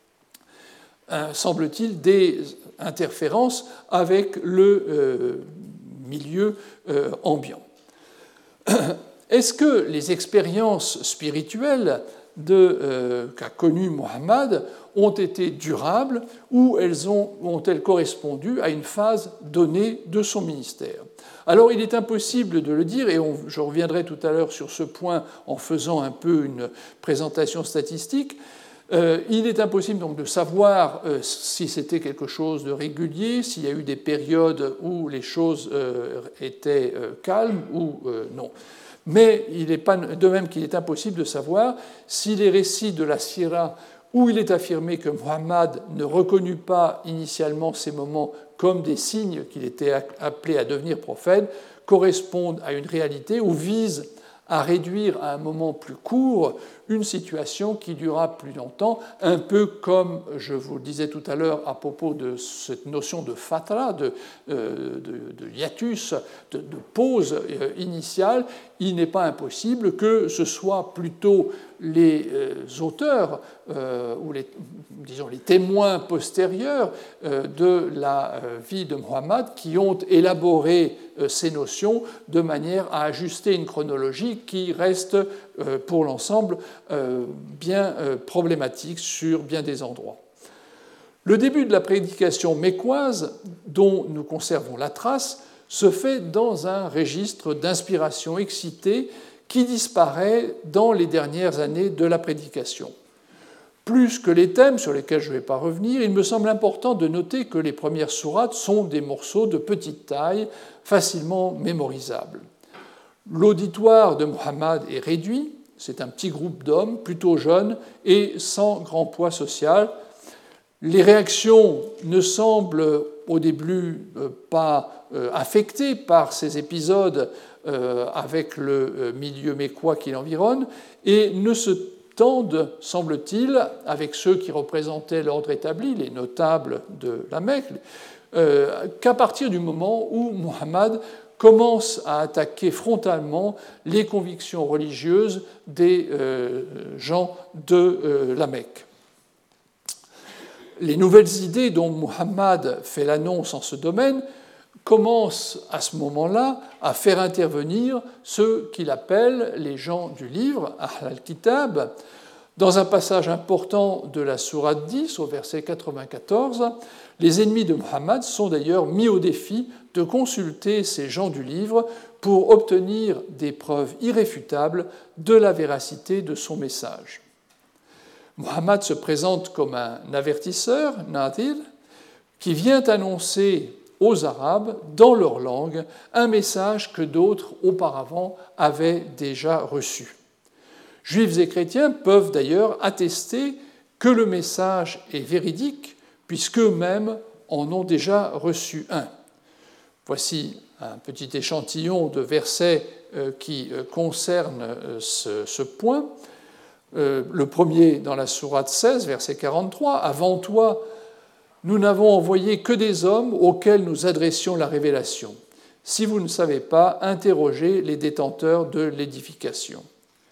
semble-t-il, des interférences avec le euh, milieu euh, ambiant. Est-ce que les expériences spirituelles de, euh, qu'a connues Muhammad ont été durables ou elles ont, ont-elles correspondu à une phase donnée de son ministère? Alors, il est impossible de le dire, et on, je reviendrai tout à l'heure sur ce point en faisant un peu une présentation statistique. Euh, il est impossible donc de savoir euh, si c'était quelque chose de régulier, s'il y a eu des périodes où les choses euh, étaient euh, calmes ou euh, non. Mais il n'est pas de même qu'il est impossible de savoir si les récits de la Sira où il est affirmé que Muhammad ne reconnut pas initialement ces moments comme des signes qu'il était appelé à devenir prophète, correspondent à une réalité ou visent à réduire à un moment plus court une situation qui durera plus longtemps, un peu comme je vous le disais tout à l'heure à propos de cette notion de fatra, de, euh, de, de hiatus, de, de pause euh, initiale. Il n'est pas impossible que ce soit plutôt les euh, auteurs euh, ou les, disons, les témoins postérieurs euh, de la euh, vie de Muhammad qui ont élaboré euh, ces notions de manière à ajuster une chronologie qui reste euh, pour l'ensemble euh, bien euh, problématique sur bien des endroits. Le début de la prédication mécoise, dont nous conservons la trace, se fait dans un registre d'inspiration excitée qui disparaît dans les dernières années de la prédication. Plus que les thèmes sur lesquels je ne vais pas revenir, il me semble important de noter que les premières sourates sont des morceaux de petite taille, facilement mémorisables. L'auditoire de Muhammad est réduit, c'est un petit groupe d'hommes, plutôt jeunes et sans grand poids social. Les réactions ne semblent au début pas affectées par ces épisodes avec le milieu mécois qui l'environne et ne se tendent, semble-t-il, avec ceux qui représentaient l'ordre établi, les notables de la Mecque, qu'à partir du moment où Muhammad commence à attaquer frontalement les convictions religieuses des gens de la Mecque. Les nouvelles idées dont Muhammad fait l'annonce en ce domaine commencent à ce moment-là à faire intervenir ceux qu'il appelle les gens du livre, Ahl al-Kitab. Dans un passage important de la sourate dix, au verset quatre-vingt-quatorze, les ennemis de Muhammad sont d'ailleurs mis au défi de consulter ces gens du livre pour obtenir des preuves irréfutables de la véracité de son message. Muhammad se présente comme un avertisseur, Nadir, qui vient annoncer aux Arabes, dans leur langue, un message que d'autres auparavant avaient déjà reçu. Juifs et chrétiens peuvent d'ailleurs attester que le message est véridique, puisqu'eux-mêmes en ont déjà reçu un. Voici un petit échantillon de versets qui concernent ce, ce point. Le premier dans la sourate seize, verset quarante-trois, « Avant toi, nous n'avons envoyé que des hommes auxquels nous adressions la révélation. Si vous ne savez pas, interrogez les détenteurs de l'édification. »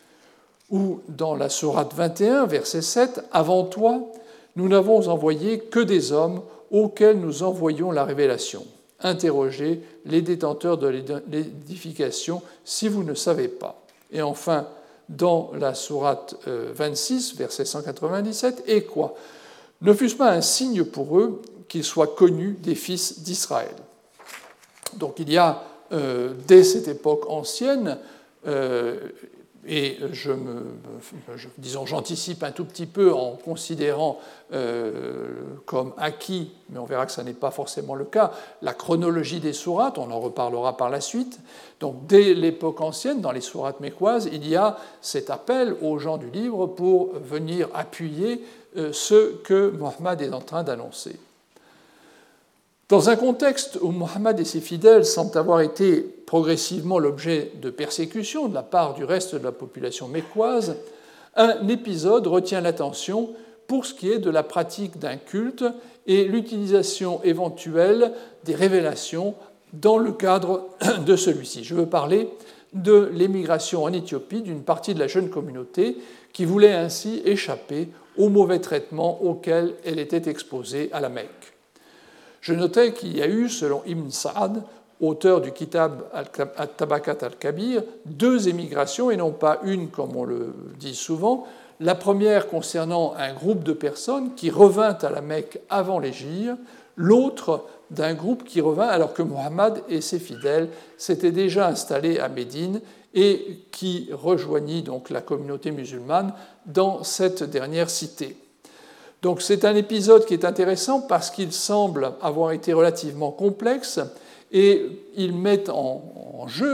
Ou dans la sourate vingt et un, verset sept, « Avant toi, nous n'avons envoyé que des hommes auxquels nous envoyons la révélation. Interrogez les détenteurs de l'édification si vous ne savez pas. » Et enfin, dans la sourate vingt-six, verset cent quatre-vingt-dix-sept, « Et quoi ? Ne fût-ce pas un signe pour eux qu'ils soient connus des fils d'Israël. » Donc il y a, euh, dès cette époque ancienne, euh, et je me, je, disons, j'anticipe un tout petit peu en considérant euh, comme acquis, mais on verra que ce n'est pas forcément le cas, la chronologie des sourates, on en reparlera par la suite. Donc dès l'époque ancienne, dans les sourates mécoises, il y a cet appel aux gens du livre pour venir appuyer ce que Muhammad est en train d'annoncer. Dans un contexte où Muhammad et ses fidèles semblent avoir été progressivement l'objet de persécutions de la part du reste de la population mécoise, un épisode retient l'attention pour ce qui est de la pratique d'un culte et l'utilisation éventuelle des révélations dans le cadre de celui-ci. Je veux parler de l'émigration en Éthiopie d'une partie de la jeune communauté qui voulait ainsi échapper au mauvais traitement auquel elle était exposée à la Mecque. Je notais qu'il y a eu, selon Ibn Sa'ad, auteur du Kitab al-Tabakat al-Kabir, deux émigrations et non pas une, comme on le dit souvent. La première concernant un groupe de personnes qui revint à la Mecque avant l'Hégire, l'autre d'un groupe qui revint alors que Muhammad et ses fidèles s'étaient déjà installés à Médine et qui rejoignit donc la communauté musulmane dans cette dernière cité. Donc c'est un épisode qui est intéressant parce qu'il semble avoir été relativement complexe et il met en, en jeu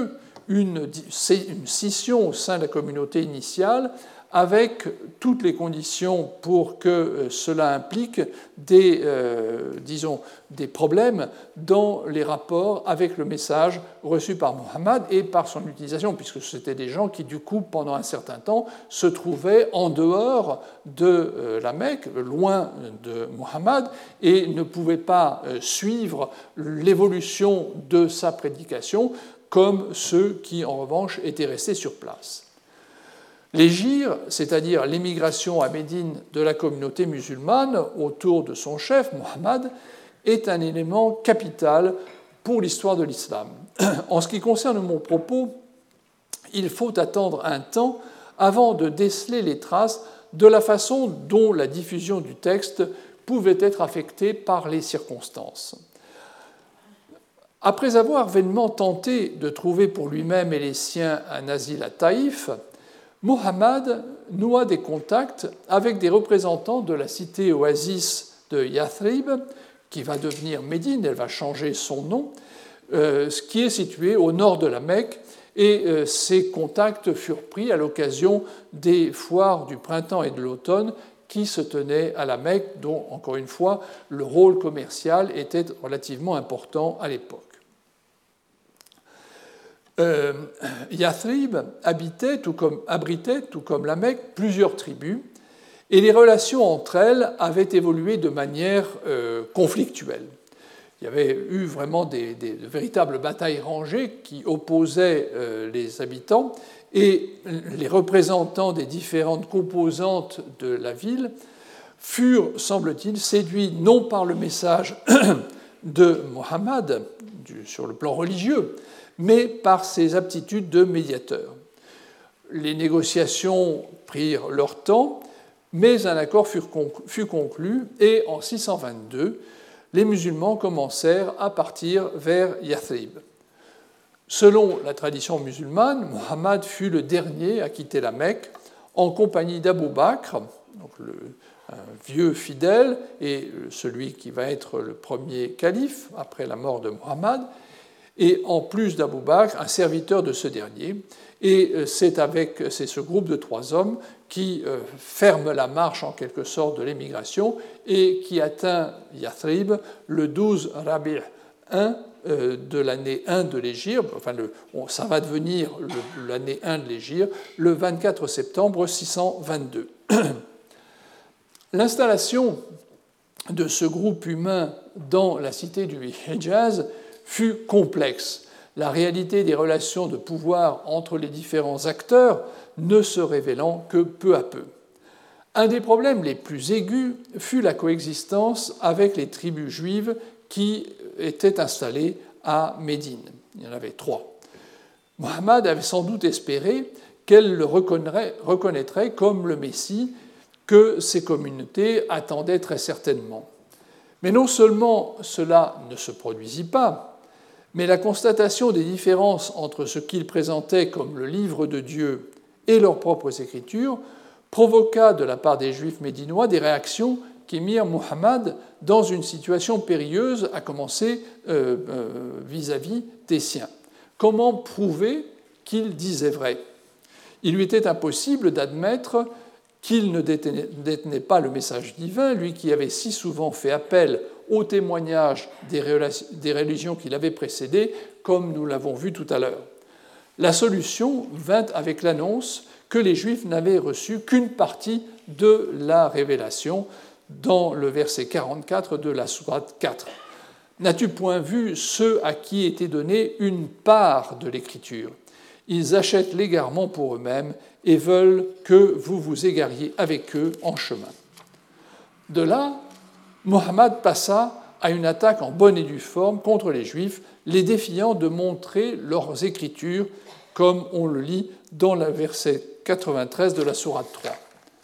une, une scission au sein de la communauté initiale, avec toutes les conditions pour que cela implique des, euh, disons, des problèmes dans les rapports avec le message reçu par Muhammad et par son utilisation, puisque c'était des gens qui, du coup, pendant un certain temps, se trouvaient en dehors de la Mecque, loin de Muhammad, et ne pouvaient pas suivre l'évolution de sa prédication comme ceux qui, en revanche, étaient restés sur place. L'hégire, c'est-à-dire l'émigration à Médine de la communauté musulmane autour de son chef, Muhammad, est un élément capital pour l'histoire de l'islam. En ce qui concerne mon propos, il faut attendre un temps avant de déceler les traces de la façon dont la diffusion du texte pouvait être affectée par les circonstances. Après avoir vainement tenté de trouver pour lui-même et les siens un asile à Taïf, Muhammad noua des contacts avec des représentants de la cité oasis de Yathrib, qui va devenir Médine, elle va changer son nom, euh, ce qui est situé au nord de la Mecque, et euh, ces contacts furent pris à l'occasion des foires du printemps et de l'automne qui se tenaient à la Mecque, dont, encore une fois, le rôle commercial était relativement important à l'époque. Euh, Yathrib habitait, tout comme, abritait, tout comme la Mecque, plusieurs tribus, et les relations entre elles avaient évolué de manière euh, conflictuelle. Il y avait eu vraiment des, des, de véritables batailles rangées qui opposaient euh, les habitants, et les représentants des différentes composantes de la ville furent, semble-t-il, séduits non par le message de Muhammad du, sur le plan religieux, mais par ses aptitudes de médiateur. Les négociations prirent leur temps, mais un accord fut conclu, et en six cent vingt-deux, les musulmans commencèrent à partir vers Yathrib. Selon la tradition musulmane, Muhammad fut le dernier à quitter la Mecque en compagnie d'Abou Bakr, donc le un vieux fidèle et celui qui va être le premier calife après la mort de Muhammad, et en plus d'Abou Bakr, un serviteur de ce dernier. Et c'est avec c'est ce groupe de trois hommes qui ferme la marche en quelque sorte de l'émigration et qui atteint Yathrib le douze Rabi' un de l'année un de l'Hégire, enfin le, ça va devenir l'année un de l'Hégire, le vingt-quatre septembre six cent vingt-deux. L'installation de ce groupe humain dans la cité du Hejaz fut complexe. La réalité des relations de pouvoir entre les différents acteurs ne se révélant que peu à peu. Un des problèmes les plus aigus fut la coexistence avec les tribus juives qui étaient installées à Médine. Il y en avait trois. Muhammad avait sans doute espéré qu'elle le reconnaîtrait comme le Messie que ces communautés attendaient très certainement. Mais non seulement cela ne se produisit pas, mais la constatation des différences entre ce qu'ils présentaient comme le livre de Dieu et leurs propres écritures provoqua de la part des Juifs médinois des réactions qui mirent Muhammad dans une situation périlleuse, à commencer euh, euh, vis-à-vis des siens. Comment prouver qu'il disait vrai ? Il lui était impossible d'admettre qu'il ne détenait, détenait pas le message divin, lui qui avait si souvent fait appel au témoignage des, des religions qui l'avaient précédé, comme nous l'avons vu tout à l'heure. La solution vint avec l'annonce que les Juifs n'avaient reçu qu'une partie de la révélation, dans le verset quarante-quatre de la sourate quatre. N'as-tu point vu ceux à qui était donnée une part de l'écriture ? Ils achètent l'égarement pour eux-mêmes et veulent que vous vous égariez avec eux en chemin. De là, Muhammad passa à une attaque en bonne et due forme contre les Juifs, les défiant de montrer leurs écritures, comme on le lit dans le verset quatre-vingt-treize de la sourate trois.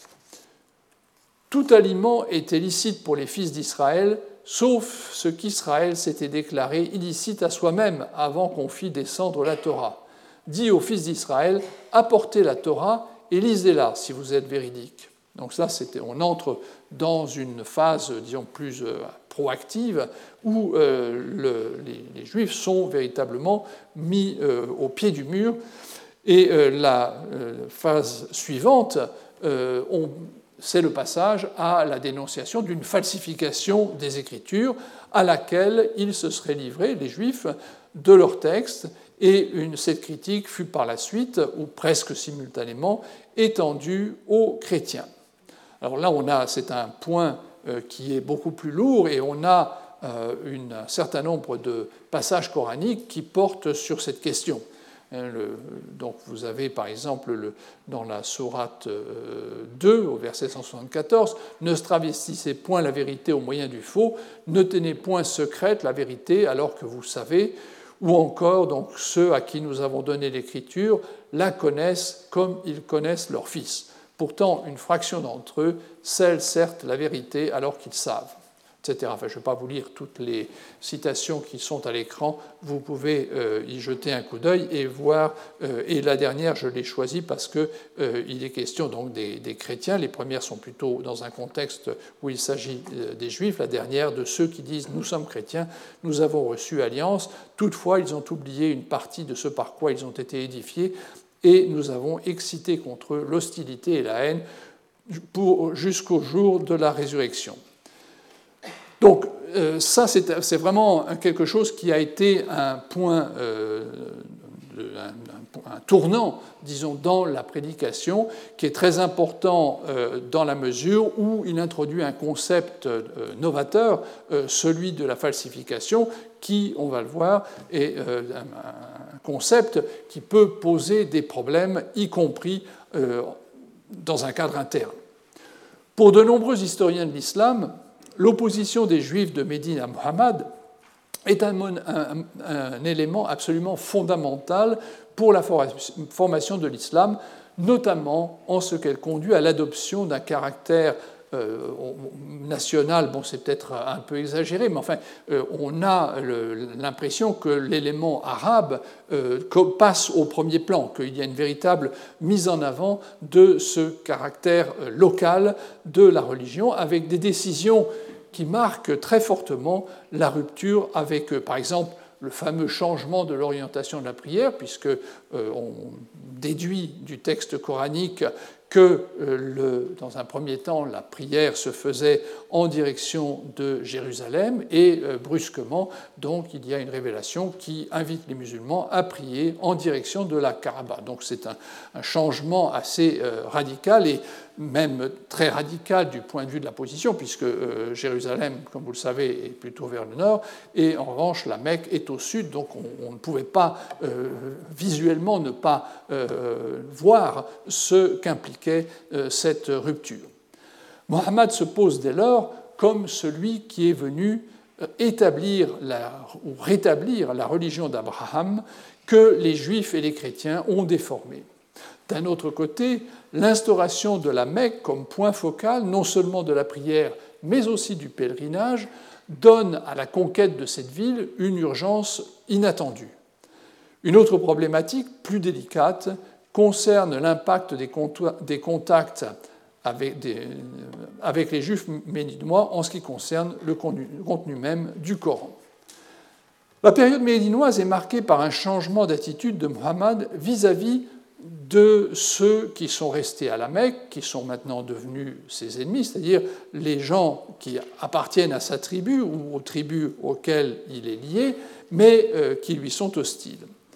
Tout aliment était licite pour les fils d'Israël, sauf ce qu'Israël s'était déclaré illicite à soi-même avant qu'on fît descendre la Torah. Dit aux fils d'Israël, apportez la Torah et lisez-la si vous êtes véridiques. Donc ça, c'était, on entre dans une phase, disons, plus proactive, où euh, le, les, les Juifs sont véritablement mis euh, au pied du mur. Et euh, la euh, phase suivante, euh, on, c'est le passage à la dénonciation d'une falsification des Écritures à laquelle ils se seraient livrés, les Juifs, de leurs textes. Et une, cette critique fut par la suite, ou presque simultanément, étendue aux chrétiens. Alors là, on a, c'est un point euh, qui est beaucoup plus lourd, et on a euh, une, un certain nombre de passages coraniques qui portent sur cette question. Le, donc vous avez par exemple le, dans la sourate deux, au verset cent soixante-quatorze, « Ne travestissez point la vérité au moyen du faux, ne tenez point secrète la vérité alors que vous savez », ou encore donc, « Ceux à qui nous avons donné l'Écriture la connaissent comme ils connaissent leur Fils. Pourtant, une fraction d'entre eux scellent certes la vérité alors qu'ils savent. » et cetera. Enfin, je ne vais pas vous lire toutes les citations qui sont à l'écran. Vous pouvez euh, y jeter un coup d'œil et voir. Euh, et la dernière, je l'ai choisie parce qu'il euh, est question donc des, des chrétiens. Les premières sont plutôt dans un contexte où il s'agit euh, des Juifs. La dernière, de ceux qui disent « Nous sommes chrétiens, nous avons reçu alliance. Toutefois, ils ont oublié une partie de ce par quoi ils ont été édifiés et nous avons excité contre eux l'hostilité et la haine pour, jusqu'au jour de la résurrection. » Donc, euh, ça, c'est, c'est vraiment quelque chose qui a été un point, euh, un, un, un tournant, disons, dans la prédication, qui est très important euh, dans la mesure où il introduit un concept euh, novateur, euh, celui de la falsification, qui, on va le voir, est euh, un, un concept qui peut poser des problèmes, y compris euh, dans un cadre interne. Pour de nombreux historiens de l'islam, l'opposition des Juifs de Médine à Muhammad est un, un, un élément absolument fondamental pour la formation de l'islam, notamment en ce qu'elle conduit à l'adoption d'un caractère euh, national. Bon, c'est peut-être un peu exagéré, mais enfin, euh, on a le, l'impression que l'élément arabe euh, passe au premier plan, qu'il y a une véritable mise en avant de ce caractère local de la religion, avec des décisions qui marquent très fortement la rupture avec, par exemple, le fameux changement de l'orientation de la prière, puisque euh, on déduit du texte coranique que, euh, le, dans un premier temps, la prière se faisait en direction de Jérusalem, et euh, brusquement, donc, il y a une révélation qui invite les musulmans à prier en direction de la Kaaba. Donc c'est un, un changement assez euh, radical, et même très radical du point de vue de la position, puisque euh, Jérusalem, comme vous le savez, est plutôt vers le nord, et en revanche, la Mecque est au sud, donc on, on ne pouvait pas euh, visuellement ne pas euh, voir ce qu'impliquait euh, cette rupture. Mohammed se pose dès lors comme celui qui est venu établir la, ou rétablir la religion d'Abraham que les Juifs et les chrétiens ont déformée. D'un autre côté, l'instauration de la Mecque comme point focal, non seulement de la prière, mais aussi du pèlerinage, donne à la conquête de cette ville une urgence inattendue. Une autre problématique, plus délicate, concerne l'impact des contacts avec, des, avec les Juifs médinois en ce qui concerne le contenu même du Coran. La période médinoise est marquée par un changement d'attitude de Muhammad vis-à-vis de ceux qui sont restés à la Mecque, qui sont maintenant devenus ses ennemis, c'est-à-dire les gens qui appartiennent à sa tribu ou aux tribus auxquelles il est lié, mais euh, qui lui sont hostiles.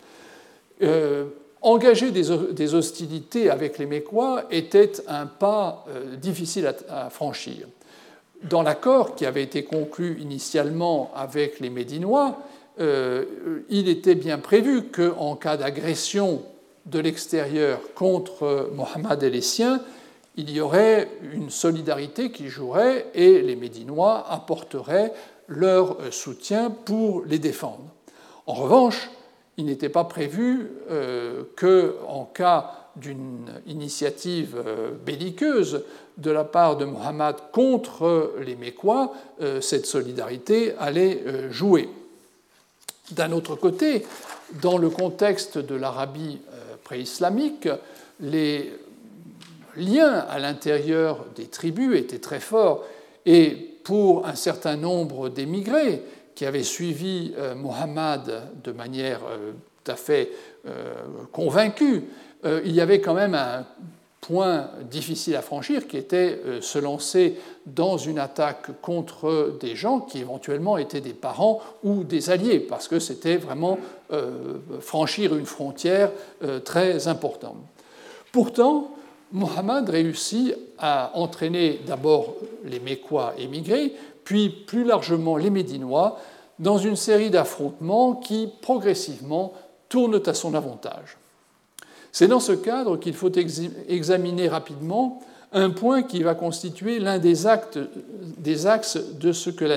Euh, engager des hostilités avec les Mécois était un pas euh, difficile à, à franchir. Dans l'accord qui avait été conclu initialement avec les Médinois, euh, il était bien prévu qu'en cas d'agression de l'extérieur contre Mohammed et les siens, il y aurait une solidarité qui jouerait et les Médinois apporteraient leur soutien pour les défendre. En revanche, il n'était pas prévu euh, qu'en cas d'une initiative euh, belliqueuse de la part de Mohammed contre les Mécois, euh, cette solidarité allait euh, jouer. D'un autre côté, dans le contexte de l'Arabie pré-islamique, les liens à l'intérieur des tribus étaient très forts et pour un certain nombre d'émigrés qui avaient suivi euh, Mohammed de manière euh, tout à fait euh, convaincue, euh, il y avait quand même un point difficile à franchir qui était euh, se lancer dans une attaque contre des gens qui éventuellement étaient des parents ou des alliés, parce que c'était vraiment euh, franchir une frontière euh, très importante. Pourtant, Mohammed réussit à entraîner d'abord les Mécois émigrés, puis plus largement les Médinois, dans une série d'affrontements qui, progressivement, tournent à son avantage. C'est dans ce cadre qu'il faut examiner rapidement un point qui va constituer l'un des, actes, des, axes de ce que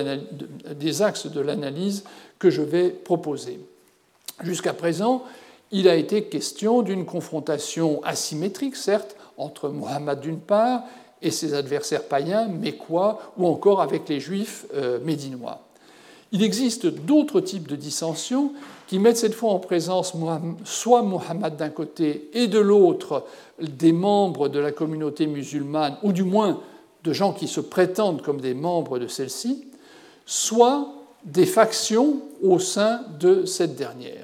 des axes de l'analyse que je vais proposer. Jusqu'à présent, il a été question d'une confrontation asymétrique, certes, entre Mohammed d'une part et ses adversaires païens, mécois, ou encore avec les juifs euh, médinois. Il existe d'autres types de dissensions qui mettent cette fois en présence soit Mohammed d'un côté et de l'autre des membres de la communauté musulmane, ou du moins de gens qui se prétendent comme des membres de celle-ci, soit des factions au sein de cette dernière.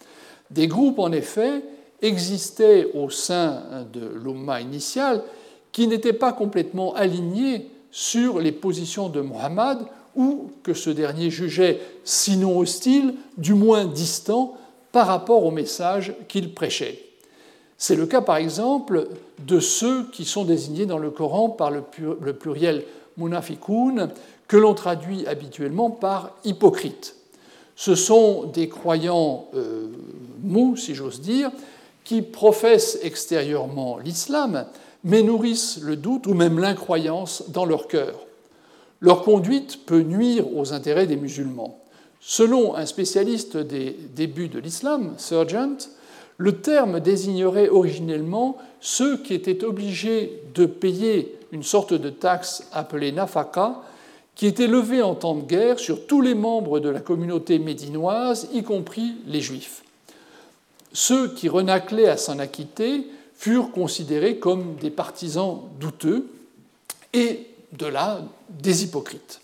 Des groupes, en effet, existaient au sein de l'Ummah initiale qui n'étaient pas complètement alignés sur les positions de Mohammed, ou que ce dernier jugeait, sinon hostile, du moins distant par rapport au message qu'il prêchait. C'est le cas, par exemple, de ceux qui sont désignés dans le Coran par le pluriel munafiqun, que l'on traduit habituellement par hypocrite. Ce sont des croyants euh, mous, si j'ose dire, qui professent extérieurement l'islam, mais nourrissent le doute ou même l'incroyance dans leur cœur. Leur conduite peut nuire aux intérêts des musulmans. Selon un spécialiste des débuts de l'islam, Sargent, le terme désignerait originellement ceux qui étaient obligés de payer une sorte de taxe appelée nafaka, qui était levée en temps de guerre sur tous les membres de la communauté médinoise, y compris les juifs. Ceux qui renaclaient à s'en acquitter furent considérés comme des partisans douteux et de là des hypocrites.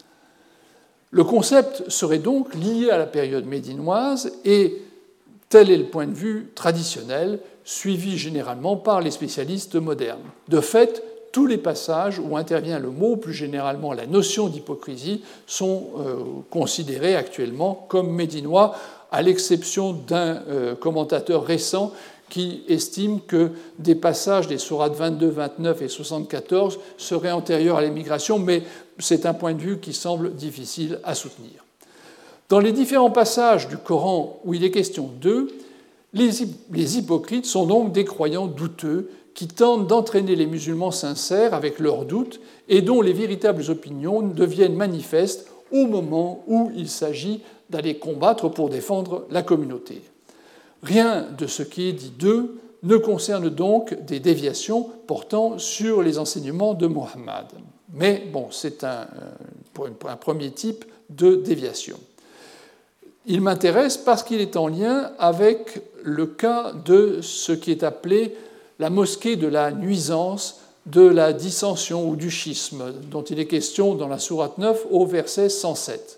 Le concept serait donc lié à la période médinoise et tel est le point de vue traditionnel, suivi généralement par les spécialistes modernes. De fait, tous les passages où intervient le mot, plus généralement la notion d'hypocrisie, sont euh, considérés actuellement comme médinois, à l'exception d'un euh, commentateur récent qui estime que des passages des sourates vingt-deux, vingt-neuf et soixante-quatorze seraient antérieurs à l'émigration, mais c'est un point de vue qui semble difficile à soutenir. Dans les différents passages du Coran où il est question d'eux, les hypocrites sont donc des croyants douteux qui tentent d'entraîner les musulmans sincères avec leurs doutes et dont les véritables opinions deviennent manifestes au moment où il s'agit d'aller combattre pour défendre la communauté. Rien de ce qui est dit d'eux ne concerne donc des déviations portant sur les enseignements de Mohammed. Mais bon, c'est un, un premier type de déviation. Il m'intéresse parce qu'il est en lien avec le cas de ce qui est appelé la mosquée de la nuisance, de la dissension ou du schisme, dont il est question dans la sourate neuf au verset cent sept.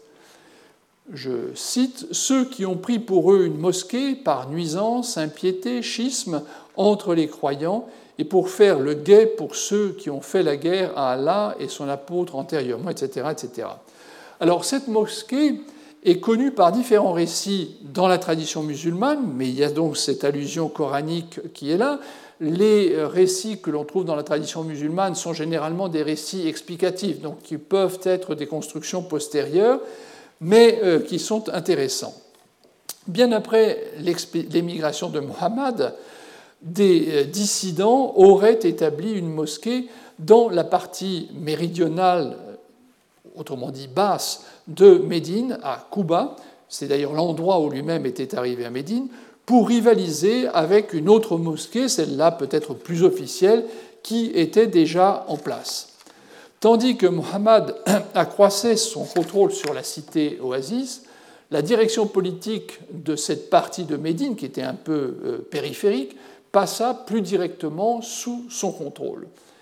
Je cite « Ceux qui ont pris pour eux une mosquée par nuisance, impiété, schisme entre les croyants, et pour faire le guet pour ceux qui ont fait la guerre à Allah et son apôtre antérieurement, et cetera et cetera » Alors cette mosquée est connue par différents récits dans la tradition musulmane, mais il y a donc cette allusion coranique qui est là. Les récits que l'on trouve dans la tradition musulmane sont généralement des récits explicatifs, donc qui peuvent être des constructions postérieures, mais euh, qui sont intéressants. Bien après l'émigration de Mohammed, des dissidents auraient établi une mosquée dans la partie méridionale, autrement dit basse, de Médine, à Kouba. C'est d'ailleurs l'endroit où lui-même était arrivé à Médine, pour rivaliser avec une autre mosquée, celle-là peut-être plus officielle, qui était déjà en place. Tandis que Mohammed accroissait son contrôle sur la cité oasis, la direction politique de cette partie de Médine, qui était un peu périphérique, passa plus directement sous son contrôle.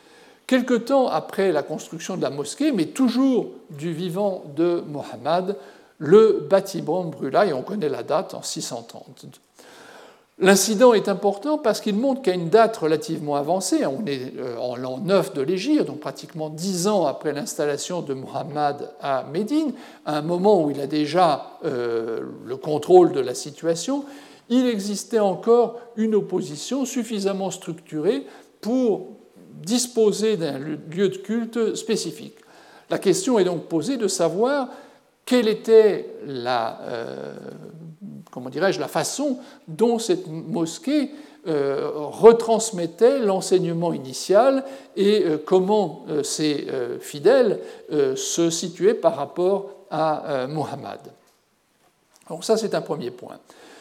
Quelque temps après la construction de la mosquée, mais toujours du vivant de Mohammed, le bâtiment brûla, et on connaît la date, en six cent trente. L'incident est important parce qu'il montre qu'à une date relativement avancée, on est en l'an neuf de l'Hégire, donc pratiquement dix ans après l'installation de Muhammad à Médine, à un moment où il a déjà euh, le contrôle de la situation, il existait encore une opposition suffisamment structurée pour disposer d'un lieu de culte spécifique. La question est donc posée de savoir quelle était la, euh, comment dirais-je, la façon dont cette mosquée euh, retransmettait l'enseignement initial et euh, comment euh, ses euh, fidèles euh, se situaient par rapport à euh, Muhammad. Donc ça, c'est un premier point.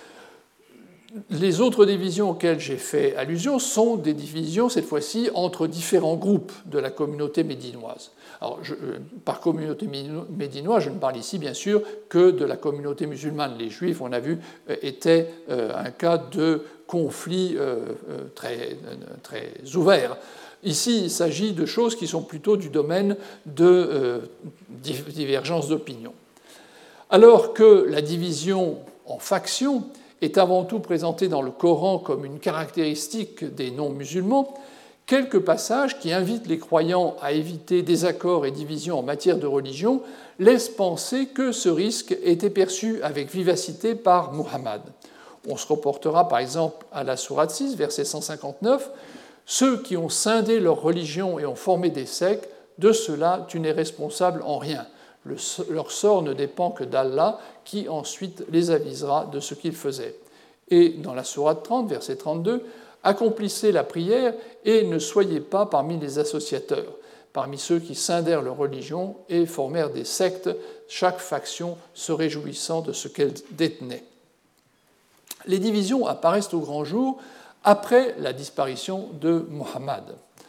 Les autres divisions auxquelles j'ai fait allusion sont des divisions, cette fois-ci, entre différents groupes de la communauté médinoise. Alors, je, par communauté médinoise, je ne parle ici, bien sûr, que de la communauté musulmane. Les Juifs, on a vu, étaient un cas de conflit très, très ouvert. Ici, il s'agit de choses qui sont plutôt du domaine de divergence d'opinion. Alors que la division en factions est avant tout présentée dans le Coran comme une caractéristique des non-musulmans, quelques passages qui invitent les croyants à éviter désaccords et divisions en matière de religion laissent penser que ce risque était perçu avec vivacité par Muhammad. On se reportera par exemple à la sourate six, verset cent cinquante-neuf, « Ceux qui ont scindé leur religion et ont formé des sectes, de cela tu n'es responsable en rien. Le, leur sort ne dépend que d'Allah, qui ensuite les avisera de ce qu'ils faisaient. » Et dans la sourate trente, verset trente-deux, « Accomplissez la prière et ne soyez pas parmi les associateurs, parmi ceux qui scindèrent leur religion et formèrent des sectes, chaque faction se réjouissant de ce qu'elle détenait. » Les divisions apparaissent au grand jour après la disparition de Muhammad.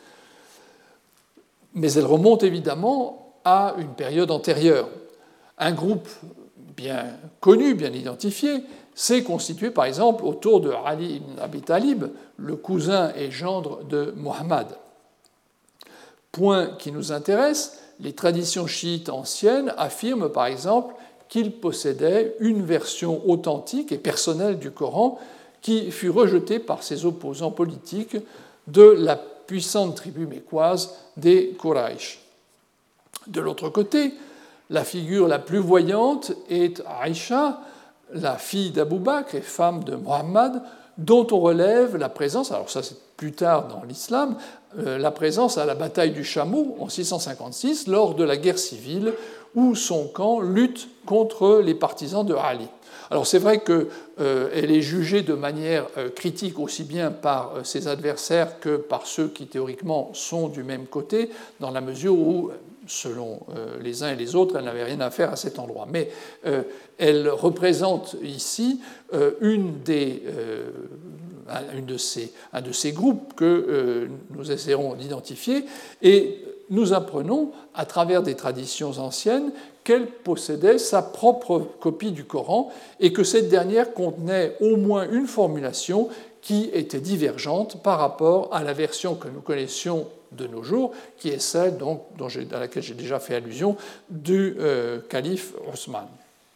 Mais elles remontent évidemment à une période antérieure. Un groupe bien connu, bien identifié, s'est constitué par exemple autour de Ali ibn Abi Talib, le cousin et gendre de Muhammad. Point qui nous intéresse, les traditions chiites anciennes affirment par exemple qu'il possédait une version authentique et personnelle du Coran qui fut rejetée par ses opposants politiques de la puissante tribu mécoise des Quraysh. De l'autre côté, la figure la plus voyante est Aïcha, la fille d'Abou Bakr et femme de Muhammad, dont on relève la présence, alors ça c'est plus tard dans l'islam, la présence à la bataille du Chameau en six cent cinquante-six lors de la guerre civile où son camp lutte contre les partisans de Ali. Alors c'est vrai qu'elle euh, est jugée de manière euh, critique aussi bien par euh, ses adversaires que par ceux qui théoriquement sont du même côté, dans la mesure où, selon euh, les uns et les autres, elle n'avait rien à faire à cet endroit. Mais euh, elle représente ici euh, une des, euh, une de ces, un de ces groupes que euh, nous essaierons d'identifier, et nous apprenons, à travers des traditions anciennes, qu'elle possédait sa propre copie du Coran et que cette dernière contenait au moins une formulation qui était divergente par rapport à la version que nous connaissions de nos jours, qui est celle donc, dont à laquelle j'ai déjà fait allusion, du euh, calife Osman.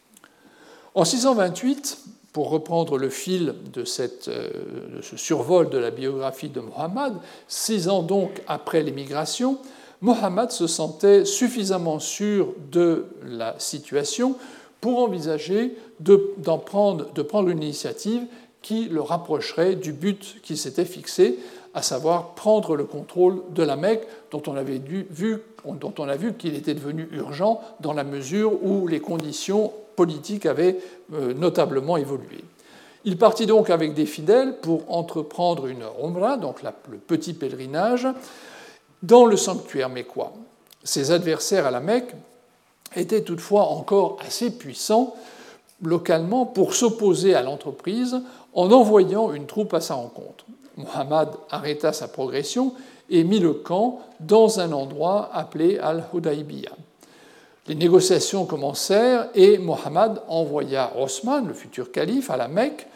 En six cent vingt-huit, pour reprendre le fil de, cette, euh, de ce survol de la biographie de Muhammad, six ans donc après l'émigration, Muhammad se sentait suffisamment sûr de la situation pour envisager de, d'en prendre, de prendre une initiative qui le rapprocherait du but qu'il s'était fixé, à savoir prendre le contrôle de la Mecque, dont on, avait vu, dont on a vu qu'il était devenu urgent dans la mesure où les conditions politiques avaient notablement évolué. Il partit donc avec des fidèles pour entreprendre une Umrah, donc la, le petit pèlerinage, dans le sanctuaire mécois. Ses adversaires à la Mecque étaient toutefois encore assez puissants localement pour s'opposer à l'entreprise en envoyant une troupe à sa rencontre. Muhammad arrêta sa progression et mit le camp dans un endroit appelé Al-Hudaybiyah. Les négociations commencèrent et Muhammad envoya Osman, le futur calife, à la Mecque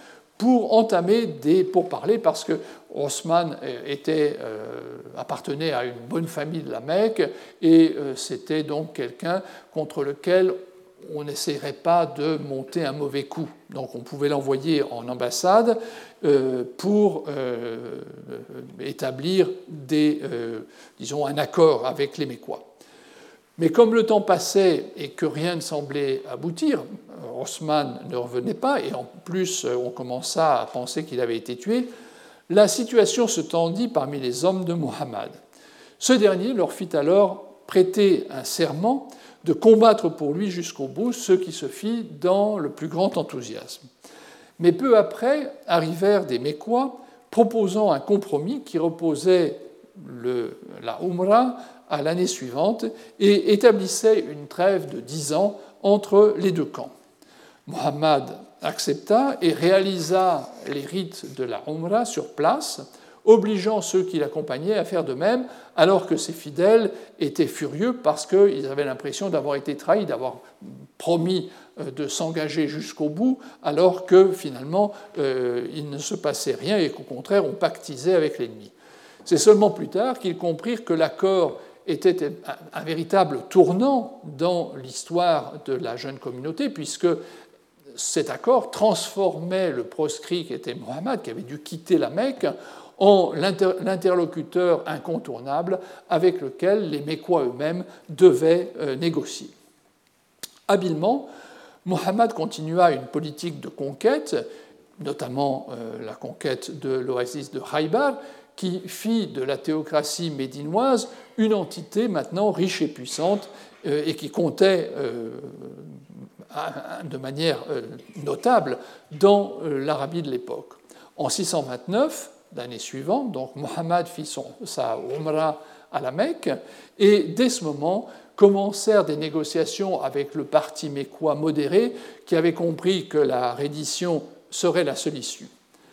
pour entamer des pourparlers, parce que Osman était, euh, appartenait à une bonne famille de la Mecque, et euh, c'était donc quelqu'un contre lequel on n'essayerait pas de monter un mauvais coup. Donc on pouvait l'envoyer en ambassade euh, pour euh, établir des, euh, disons, un accord avec les Mécois. Mais comme le temps passait et que rien ne semblait aboutir, Osman ne revenait pas, et en plus on commença à penser qu'il avait été tué, la situation se tendit parmi les hommes de Muhammad. Ce dernier leur fit alors prêter un serment de combattre pour lui jusqu'au bout, ce qui se fit dans le plus grand enthousiasme. Mais peu après arrivèrent des Mécois proposant un compromis qui reposait le, la Umrah à l'année suivante et établissait une trêve de dix ans entre les deux camps. Muhammad accepta et réalisa les rites de la Umrah sur place, obligeant ceux qui l'accompagnaient à faire de même, alors que ses fidèles étaient furieux parce qu'ils avaient l'impression d'avoir été trahis, d'avoir promis de s'engager jusqu'au bout, alors que finalement euh, il ne se passait rien et qu'au contraire on pactisait avec l'ennemi. C'est seulement plus tard qu'ils comprirent que l'accord était un véritable tournant dans l'histoire de la jeune communauté, puisque cet accord transformait le proscrit qui était Muhammad, qui avait dû quitter la Mecque, en l'interlocuteur incontournable avec lequel les Mécois eux-mêmes devaient négocier. Habilement, Muhammad continua une politique de conquête, notamment la conquête de l'oasis de Khaybar, qui fit de la théocratie médinoise une entité maintenant riche et puissante et qui comptait de manière notable dans l'Arabie de l'époque. En six cent vingt-neuf, l'année suivante, donc Muhammad fit son, sa Umrah à la Mecque, et dès ce moment commencèrent des négociations avec le parti mécois modéré qui avait compris que la reddition serait la seule issue.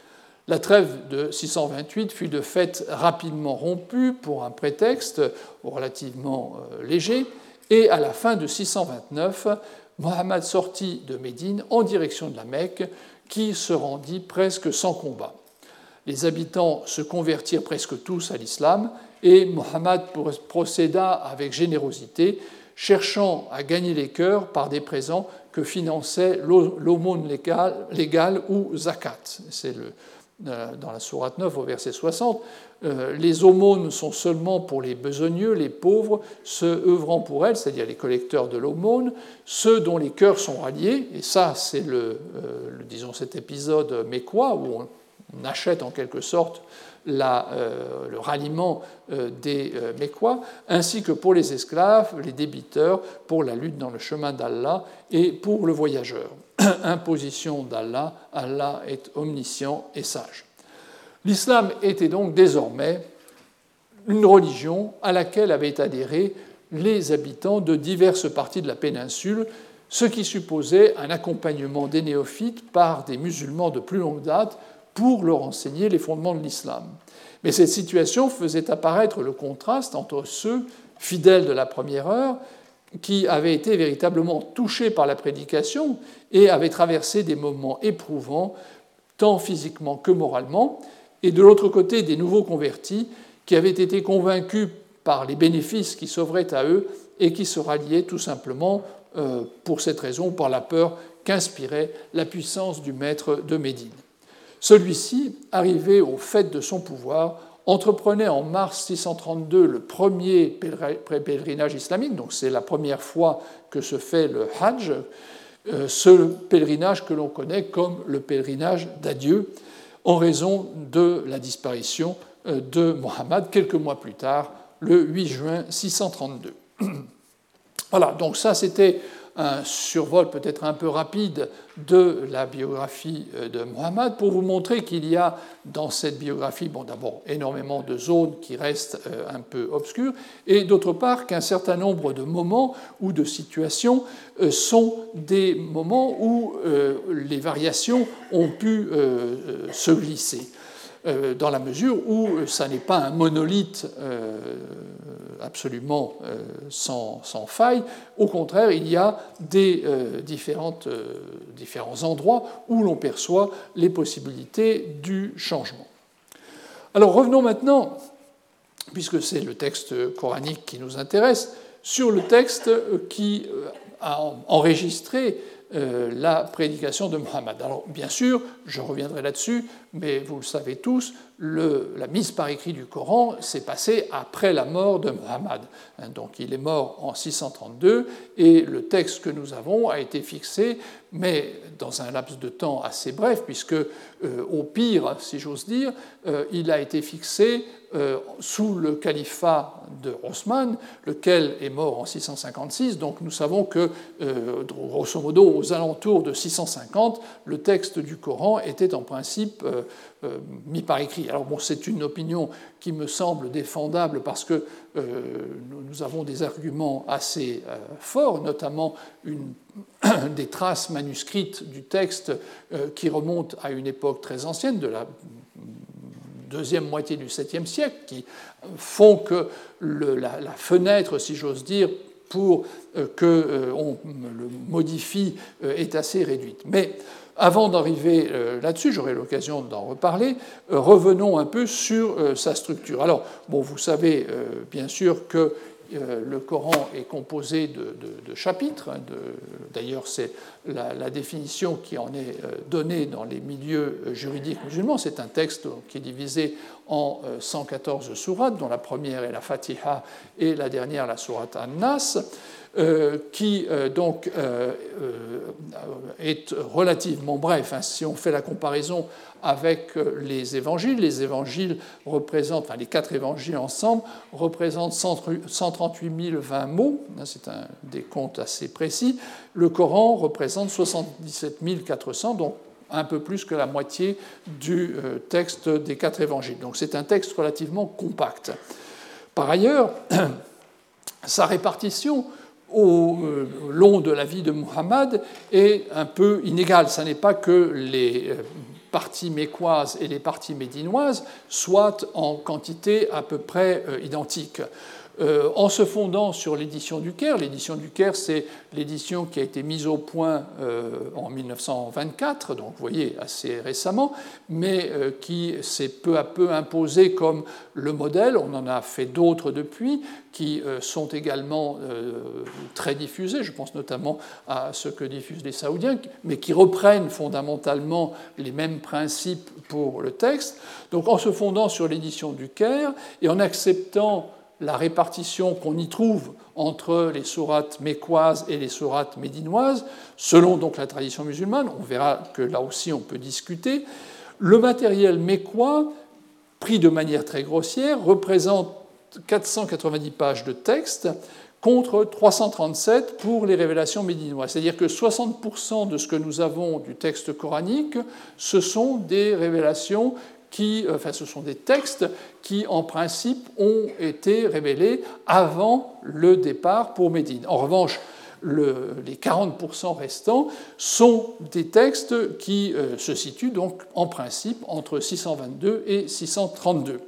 La trêve de six cent vingt-huit fut de fait rapidement rompue pour un prétexte relativement léger, et à la fin de six cent vingt-neuf, Muhammad sortit de Médine en direction de la Mecque, qui se rendit presque sans combat. Les habitants se convertirent presque tous à l'islam, et Muhammad procéda avec générosité, cherchant à gagner les cœurs par des présents que finançait l'aumône légale ou zakat. C'est le dans la sourate neuf au verset soixante, euh, les aumônes sont seulement pour les besogneux, les pauvres, ceux œuvrant pour elles, c'est-à-dire les collecteurs de l'aumône, ceux dont les cœurs sont ralliés, et ça c'est le, euh, le, disons cet épisode mécois où on, on achète en quelque sorte la, euh, le ralliement euh, des euh, Mécois, ainsi que pour les esclaves, les débiteurs, pour la lutte dans le chemin d'Allah et pour le voyageur. Imposition d'Allah, Allah est omniscient et sage. L'islam était donc désormais une religion à laquelle avaient adhéré les habitants de diverses parties de la péninsule, ce qui supposait un accompagnement des néophytes par des musulmans de plus longue date pour leur enseigner les fondements de l'islam. Mais cette situation faisait apparaître le contraste entre ceux, fidèles de la première heure, qui avaient été véritablement touchés par la prédication et avaient traversé des moments éprouvants, tant physiquement que moralement, et de l'autre côté des nouveaux convertis qui avaient été convaincus par les bénéfices qui s'offraient à eux et qui se ralliaient tout simplement euh, pour cette raison, par la peur qu'inspirait la puissance du maître de Médine. Celui-ci, arrivé au faîte de son pouvoir, entreprenait en mars six cent trente-deux le premier pèlerinage islamique, donc c'est la première fois que se fait le Hajj, ce pèlerinage que l'on connaît comme le pèlerinage d'adieu, en raison de la disparition de Mohammed quelques mois plus tard, le huit juin six cent trente-deux. Voilà, donc ça c'était un survol peut-être un peu rapide de la biographie de Muhammad pour vous montrer qu'il y a dans cette biographie, bon, d'abord énormément de zones qui restent un peu obscures, et d'autre part qu'un certain nombre de moments ou de situations sont des moments où les variations ont pu se glisser, dans la mesure où ça n'est pas un monolithe absolument euh, sans, sans faille. Au contraire, il y a des euh, différentes, euh, différents endroits où l'on perçoit les possibilités du changement. Alors revenons maintenant, puisque c'est le texte coranique qui nous intéresse, sur le texte qui a enregistré euh, la prédication de Muhammad. Alors bien sûr, je reviendrai là-dessus, mais vous le savez tous, le, la mise par écrit du Coran s'est passée après la mort de Muhammad. Donc il est mort en six cent trente-deux et le texte que nous avons a été fixé, mais dans un laps de temps assez bref, puisque euh, au pire, si j'ose dire, euh, il a été fixé euh, sous le califat de Osman, lequel est mort en six cent cinquante-six. Donc nous savons que, euh, grosso modo, aux alentours de six cent cinquante, le texte du Coran était en principe euh, euh, mis par écrit. Alors bon, c'est une opinion qui me semble défendable parce que euh, nous avons des arguments assez euh, forts, notamment une, des traces manuscrites du texte euh, qui remontent à une époque très ancienne, de la deuxième moitié du septième siècle, qui font que le, la, la fenêtre, si j'ose dire, pour euh, qu'on euh, le modifie euh, est assez réduite. Mais avant d'arriver euh, là-dessus, j'aurai l'occasion d'en reparler, euh, revenons un peu sur euh, sa structure. Alors, bon, vous savez euh, bien sûr que euh, le Coran est composé de, de, de chapitres. Hein, de, d'ailleurs, c'est la, la définition qui en est euh, donnée dans les milieux juridiques musulmans. C'est un texte qui est divisé en euh, cent quatorze sourates, dont la première est la Fatiha et la dernière la sourate An-Nas. Euh, qui euh, donc euh, euh, est relativement bref. Hein. Si on fait la comparaison avec les évangiles, les évangiles représentent, enfin les quatre évangiles ensemble, représentent cent trente-huit mille vingt mots, hein, c'est un décompte assez précis. Le Coran représente soixante-dix-sept mille quatre cents, donc un peu plus que la moitié du euh, texte des quatre évangiles. Donc c'est un texte relativement compact. Par ailleurs, sa répartition au long de la vie de Muhammad est un peu inégale. Ce n'est pas que les parties mécoises et les parties médinoises soient en quantité à peu près identiques. Euh, en se fondant sur l'édition du Caire, l'édition du Caire, c'est l'édition qui a été mise au point euh, en mille neuf cent vingt-quatre, donc vous voyez assez récemment, mais euh, qui s'est peu à peu imposée comme le modèle. On en a fait d'autres depuis, qui euh, sont également euh, très diffusés. Je pense notamment à ceux que diffusent les Saoudiens, mais qui reprennent fondamentalement les mêmes principes pour le texte. Donc en se fondant sur l'édition du Caire et en acceptant la répartition qu'on y trouve entre les sourates mécoises et les sourates médinoises, selon donc la tradition musulmane, on verra que là aussi on peut discuter, le matériel mécois, pris de manière très grossière, représente quatre cent quatre-vingt-dix pages de texte contre trois cent trente-sept pour les révélations médinoises. C'est-à-dire que soixante pour cent de ce que nous avons du texte coranique, ce sont des révélations qui, enfin, ce sont des textes qui, en principe, ont été révélés avant le départ pour Médine. En revanche, le, les quarante pour cent restants sont des textes qui euh, se situent donc, en principe, entre six cent vingt-deux et six cent trente-deux.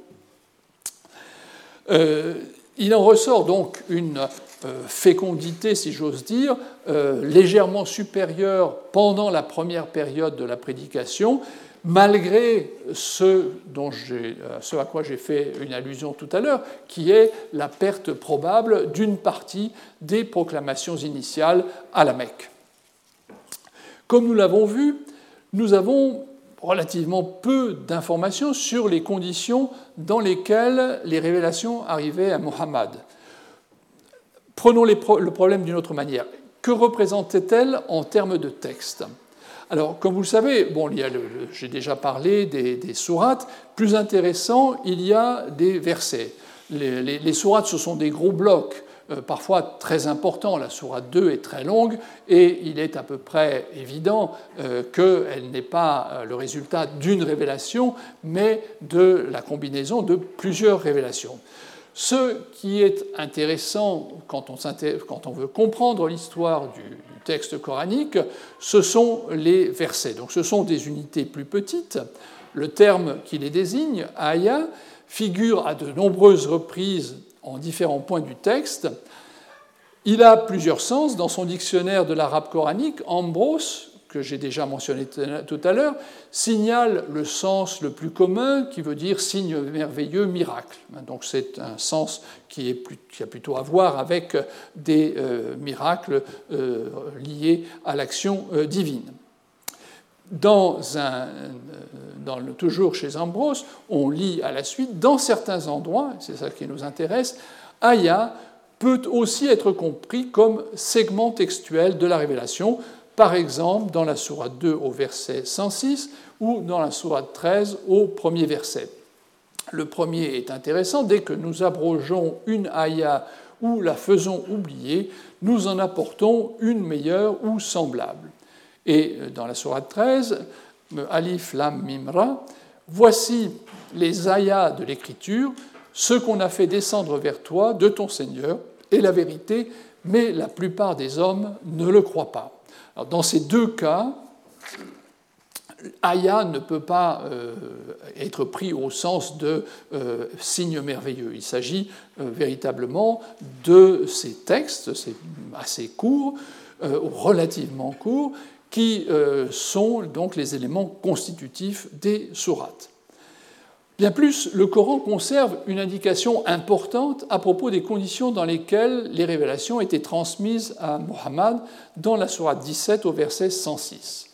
Euh, il en ressort donc une euh, fécondité, si j'ose dire, euh, légèrement supérieure pendant la première période de la prédication, malgré ce, dont ce à quoi j'ai fait une allusion tout à l'heure, qui est la perte probable d'une partie des proclamations initiales à la Mecque. Comme nous l'avons vu, nous avons relativement peu d'informations sur les conditions dans lesquelles les révélations arrivaient à Mohammed. Prenons les pro- le problème d'une autre manière. Que représentaient-elles en termes de texte ? Alors, comme vous le savez, bon, il y a le, j'ai déjà parlé des, des sourates. Plus intéressant, il y a des versets. Les, les, les sourates, ce sont des gros blocs, euh, parfois très importants. La sourate deux est très longue et il est à peu près évident euh, qu'elle n'est pas euh, le résultat d'une révélation, mais de la combinaison de plusieurs révélations. Ce qui est intéressant quand on, quand on veut comprendre l'histoire du, du texte coranique, ce sont les versets. Donc, ce sont des unités plus petites. Le terme qui les désigne, aya, figure à de nombreuses reprises en différents points du texte. Il a plusieurs sens. Dans son dictionnaire de l'arabe coranique, Ambrose, que j'ai déjà mentionné tout à l'heure, signale le sens le plus commun, qui veut dire signe merveilleux, miracle. Donc c'est un sens qui, est plus, qui a plutôt à voir avec des euh, miracles euh, liés à l'action euh, divine. Dans un, dans le, toujours chez Ambrose, on lit à la suite, dans certains endroits, c'est ça qui nous intéresse, Aya peut aussi être compris comme segment textuel de la révélation, par exemple dans la sourate deux au verset cent six ou dans la sourate treize au premier verset. Le premier est intéressant, dès que nous abrogeons une aya ou la faisons oublier, nous en apportons une meilleure ou semblable. Et dans la sourate treize, Alif Lam Mim Ra, voici les ayats de l'Écriture, ce qu'on a fait descendre vers toi de ton Seigneur, est la vérité, mais la plupart des hommes ne le croient pas. Alors, dans ces deux cas, Aya ne peut pas euh, être pris au sens de euh, signe merveilleux. Il s'agit euh, véritablement de ces textes, c'est assez courts, euh, relativement courts, qui euh, sont donc les éléments constitutifs des sourates. Bien plus, le Coran conserve une indication importante à propos des conditions dans lesquelles les révélations étaient transmises à Muhammad dans la sourate dix-sept au verset cent six.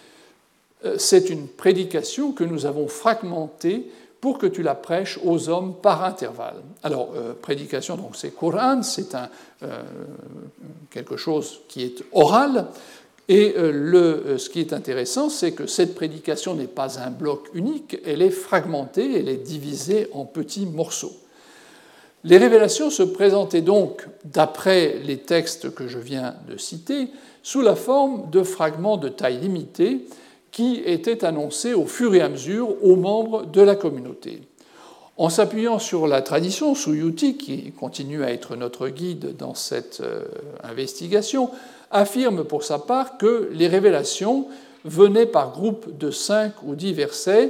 C'est une prédication que nous avons fragmentée pour que tu la prêches aux hommes par intervalle. Alors, euh, prédication, donc c'est Coran, c'est un, euh, quelque chose qui est oral. Et le, ce qui est intéressant, c'est que cette prédication n'est pas un bloc unique, elle est fragmentée, elle est divisée en petits morceaux. Les révélations se présentaient donc, d'après les textes que je viens de citer, sous la forme de fragments de taille limitée qui étaient annoncés au fur et à mesure aux membres de la communauté. En s'appuyant sur la tradition Suyuti, qui continue à être notre guide dans cette investigation, affirme pour sa part que les révélations venaient par groupe de cinq ou dix versets,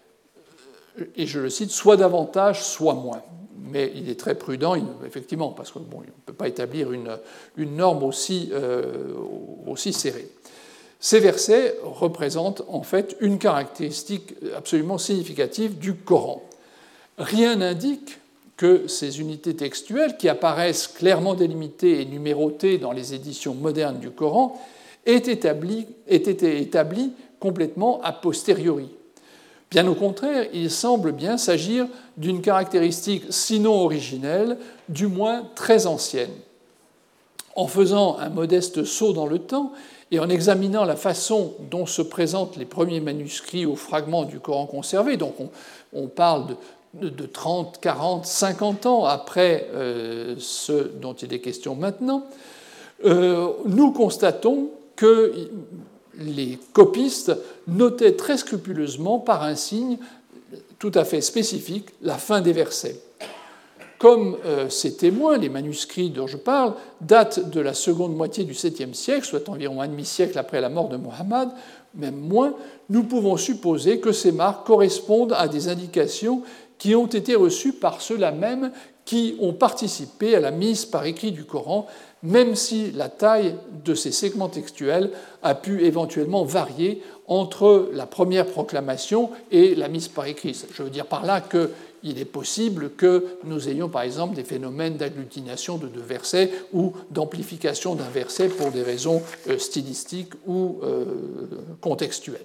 et je le cite, soit davantage, soit moins. Mais il est très prudent, effectivement, parce qu'on bon, ne peut pas établir une, une norme aussi, euh, aussi serrée. Ces versets représentent en fait une caractéristique absolument significative du Coran. Rien n'indique que ces unités textuelles, qui apparaissent clairement délimitées et numérotées dans les éditions modernes du Coran, aient, établi, aient été établies complètement a posteriori. Bien au contraire, il semble bien s'agir d'une caractéristique sinon originelle, du moins très ancienne. En faisant un modeste saut dans le temps et en examinant la façon dont se présentent les premiers manuscrits ou fragments du Coran conservés, donc on, on parle de de trente, quarante, cinquante ans après euh, ce dont il est question maintenant, euh, nous constatons que les copistes notaient très scrupuleusement par un signe tout à fait spécifique la fin des versets. Comme euh, ces témoins, les manuscrits dont je parle, datent de la seconde moitié du septième siècle, soit environ un demi-siècle après la mort de Mohammed, même moins, nous pouvons supposer que ces marques correspondent à des indications qui ont été reçus par ceux-là même qui ont participé à la mise par écrit du Coran, même si la taille de ces segments textuels a pu éventuellement varier entre la première proclamation et la mise par écrit. Je veux dire par là qu'il est possible que nous ayons par exemple des phénomènes d'agglutination de deux versets ou d'amplification d'un verset pour des raisons stylistiques ou contextuelles.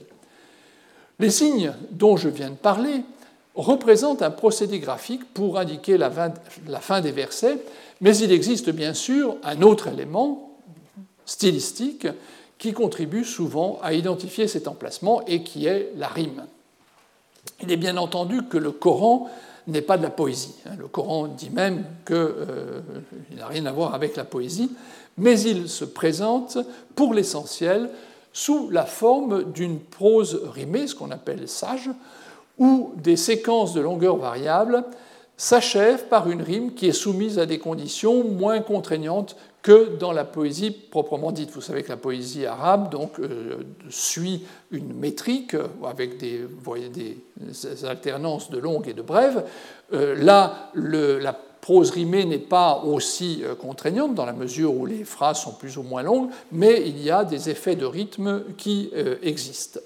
Les signes dont je viens de parler représente un procédé graphique pour indiquer la fin des versets, mais il existe bien sûr un autre élément stylistique qui contribue souvent à identifier cet emplacement et qui est la rime. Il est bien entendu que le Coran n'est pas de la poésie. Le Coran dit même qu'il euh, n'a rien à voir avec la poésie, mais il se présente pour l'essentiel sous la forme d'une prose rimée, ce qu'on appelle sage, où des séquences de longueur variable s'achèvent par une rime qui est soumise à des conditions moins contraignantes que dans la poésie proprement dite. Vous savez que la poésie arabe donc, euh, suit une métrique avec des, voyez, des alternances de longues et de brèves. Euh, là, le, la prose rimée n'est pas aussi contraignante dans la mesure où les phrases sont plus ou moins longues, mais il y a des effets de rythme qui existent.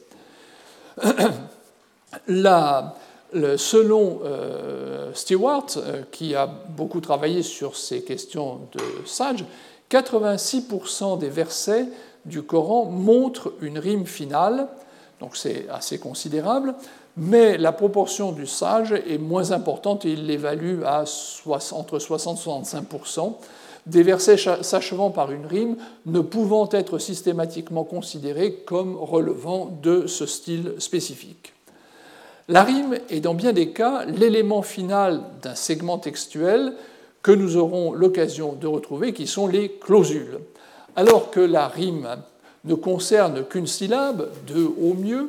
La, le, selon euh, Stewart, euh, qui a beaucoup travaillé sur ces questions de sage, quatre-vingt-six pour cent des versets du Coran montrent une rime finale, donc c'est assez considérable, mais la proportion du sage est moins importante et il l'évalue à entre soixante et soixante-cinq pour cent, des versets s'achevant par une rime ne pouvant être systématiquement considérés comme relevant de ce style spécifique. La rime est dans bien des cas l'élément final d'un segment textuel que nous aurons l'occasion de retrouver, qui sont les clausules. Alors que la rime ne concerne qu'une syllabe, deux au mieux,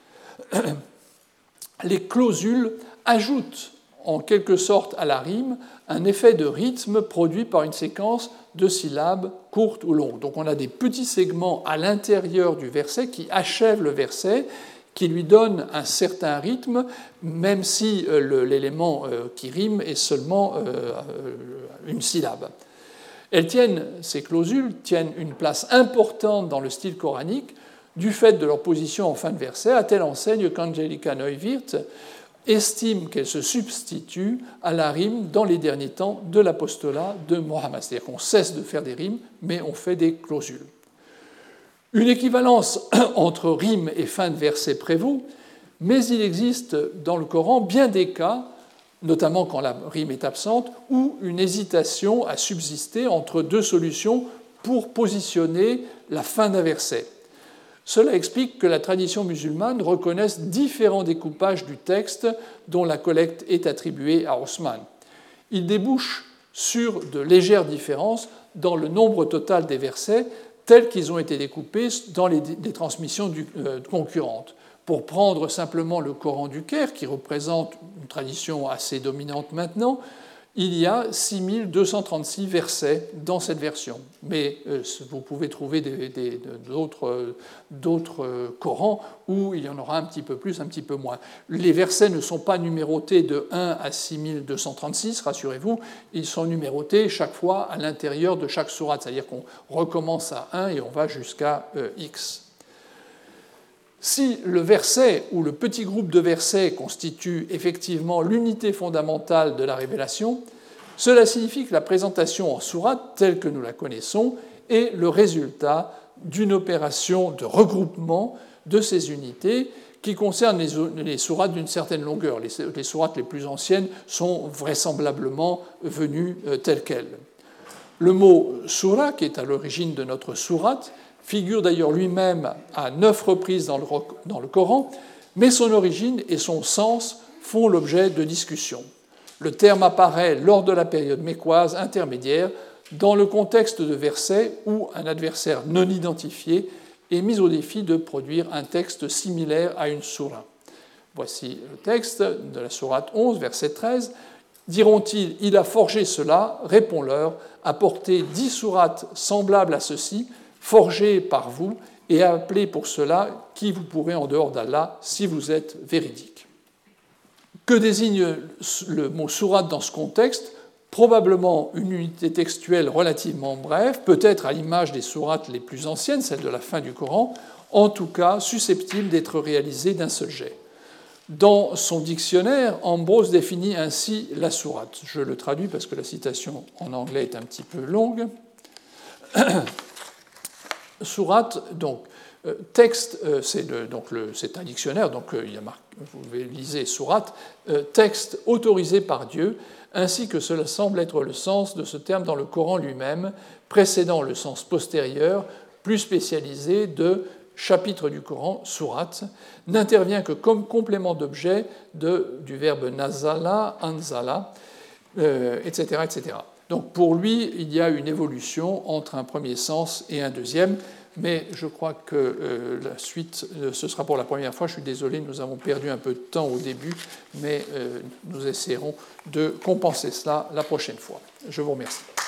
les clausules ajoutent en quelque sorte à la rime un effet de rythme produit par une séquence de syllabes courtes ou longues. Donc on a des petits segments à l'intérieur du verset qui achèvent le verset, qui lui donnent un certain rythme, même si l'élément qui rime est seulement une syllabe. Elles tiennent, ces clausules tiennent une place importante dans le style coranique du fait de leur position en fin de verset, à telle enseigne qu'Angelica Neuwirth estime qu'elle se substitue à la rime dans les derniers temps de l'apostolat de Mohammed. C'est-à-dire qu'on cesse de faire des rimes, mais on fait des clausules. Une équivalence entre rime et fin de verset prévaut, mais il existe dans le Coran bien des cas, notamment quand la rime est absente, où une hésitation a subsisté entre deux solutions pour positionner la fin d'un verset. Cela explique que la tradition musulmane reconnaisse différents découpages du texte dont la collecte est attribuée à Osman. Il débouche sur de légères différences dans le nombre total des versets tels qu'ils ont été découpés dans les, les transmissions du, euh, concurrentes. Pour prendre simplement le Coran du Caire, qui représente une tradition assez dominante maintenant, il y a six mille deux cent trente-six versets dans cette version. Mais euh, vous pouvez trouver des, des, d'autres, d'autres Corans où il y en aura un petit peu plus, un petit peu moins. Les versets ne sont pas numérotés de un à six mille deux cent trente-six, rassurez-vous, ils sont numérotés chaque fois à l'intérieur de chaque sourate, c'est-à-dire qu'on recommence à un et on va jusqu'à euh, X. Si le verset ou le petit groupe de versets constitue effectivement l'unité fondamentale de la révélation, cela signifie que la présentation en sourate, telle que nous la connaissons, est le résultat d'une opération de regroupement de ces unités qui concerne les sourates d'une certaine longueur. Les sourates les plus anciennes sont vraisemblablement venues telles quelles. Le mot soura, qui est à l'origine de notre sourate, figure d'ailleurs lui-même à neuf reprises dans le, dans le Coran, mais son origine et son sens font l'objet de discussions. Le terme apparaît lors de la période mécoise intermédiaire dans le contexte de versets où un adversaire non identifié est mis au défi de produire un texte similaire à une sourate. Voici le texte de la sourate onze, verset treize. Diront-ils, il a forgé cela, réponds-leur, apportez dix sourates semblables à ceci, forgé par vous et appelé pour cela qui vous pourrez en dehors d'Allah si vous êtes véridique. Que désigne le mot sourate dans ce contexte ? Probablement une unité textuelle relativement brève, peut-être à l'image des sourates les plus anciennes, celles de la fin du Coran, en tout cas susceptible d'être réalisée d'un seul jet. Dans son dictionnaire, Ambrose définit ainsi la sourate. Je le traduis parce que la citation en anglais est un petit peu longue. Sourate, donc, euh, texte, euh, c'est, le, donc le, c'est un dictionnaire, donc euh, il y a marqué, vous lisez sourate, euh, texte autorisé par Dieu, ainsi que cela semble être le sens de ce terme dans le Coran lui-même, précédant le sens postérieur, plus spécialisé de chapitre du Coran, sourate, n'intervient que comme complément d'objet de, du verbe nazala, anzala, euh, et cetera, et cetera. Donc pour lui, il y a une évolution entre un premier sens et un deuxième, mais je crois que euh, la suite, euh, ce sera pour la première fois. Je suis désolé, nous avons perdu un peu de temps au début, mais euh, nous essaierons de compenser cela la prochaine fois. Je vous remercie.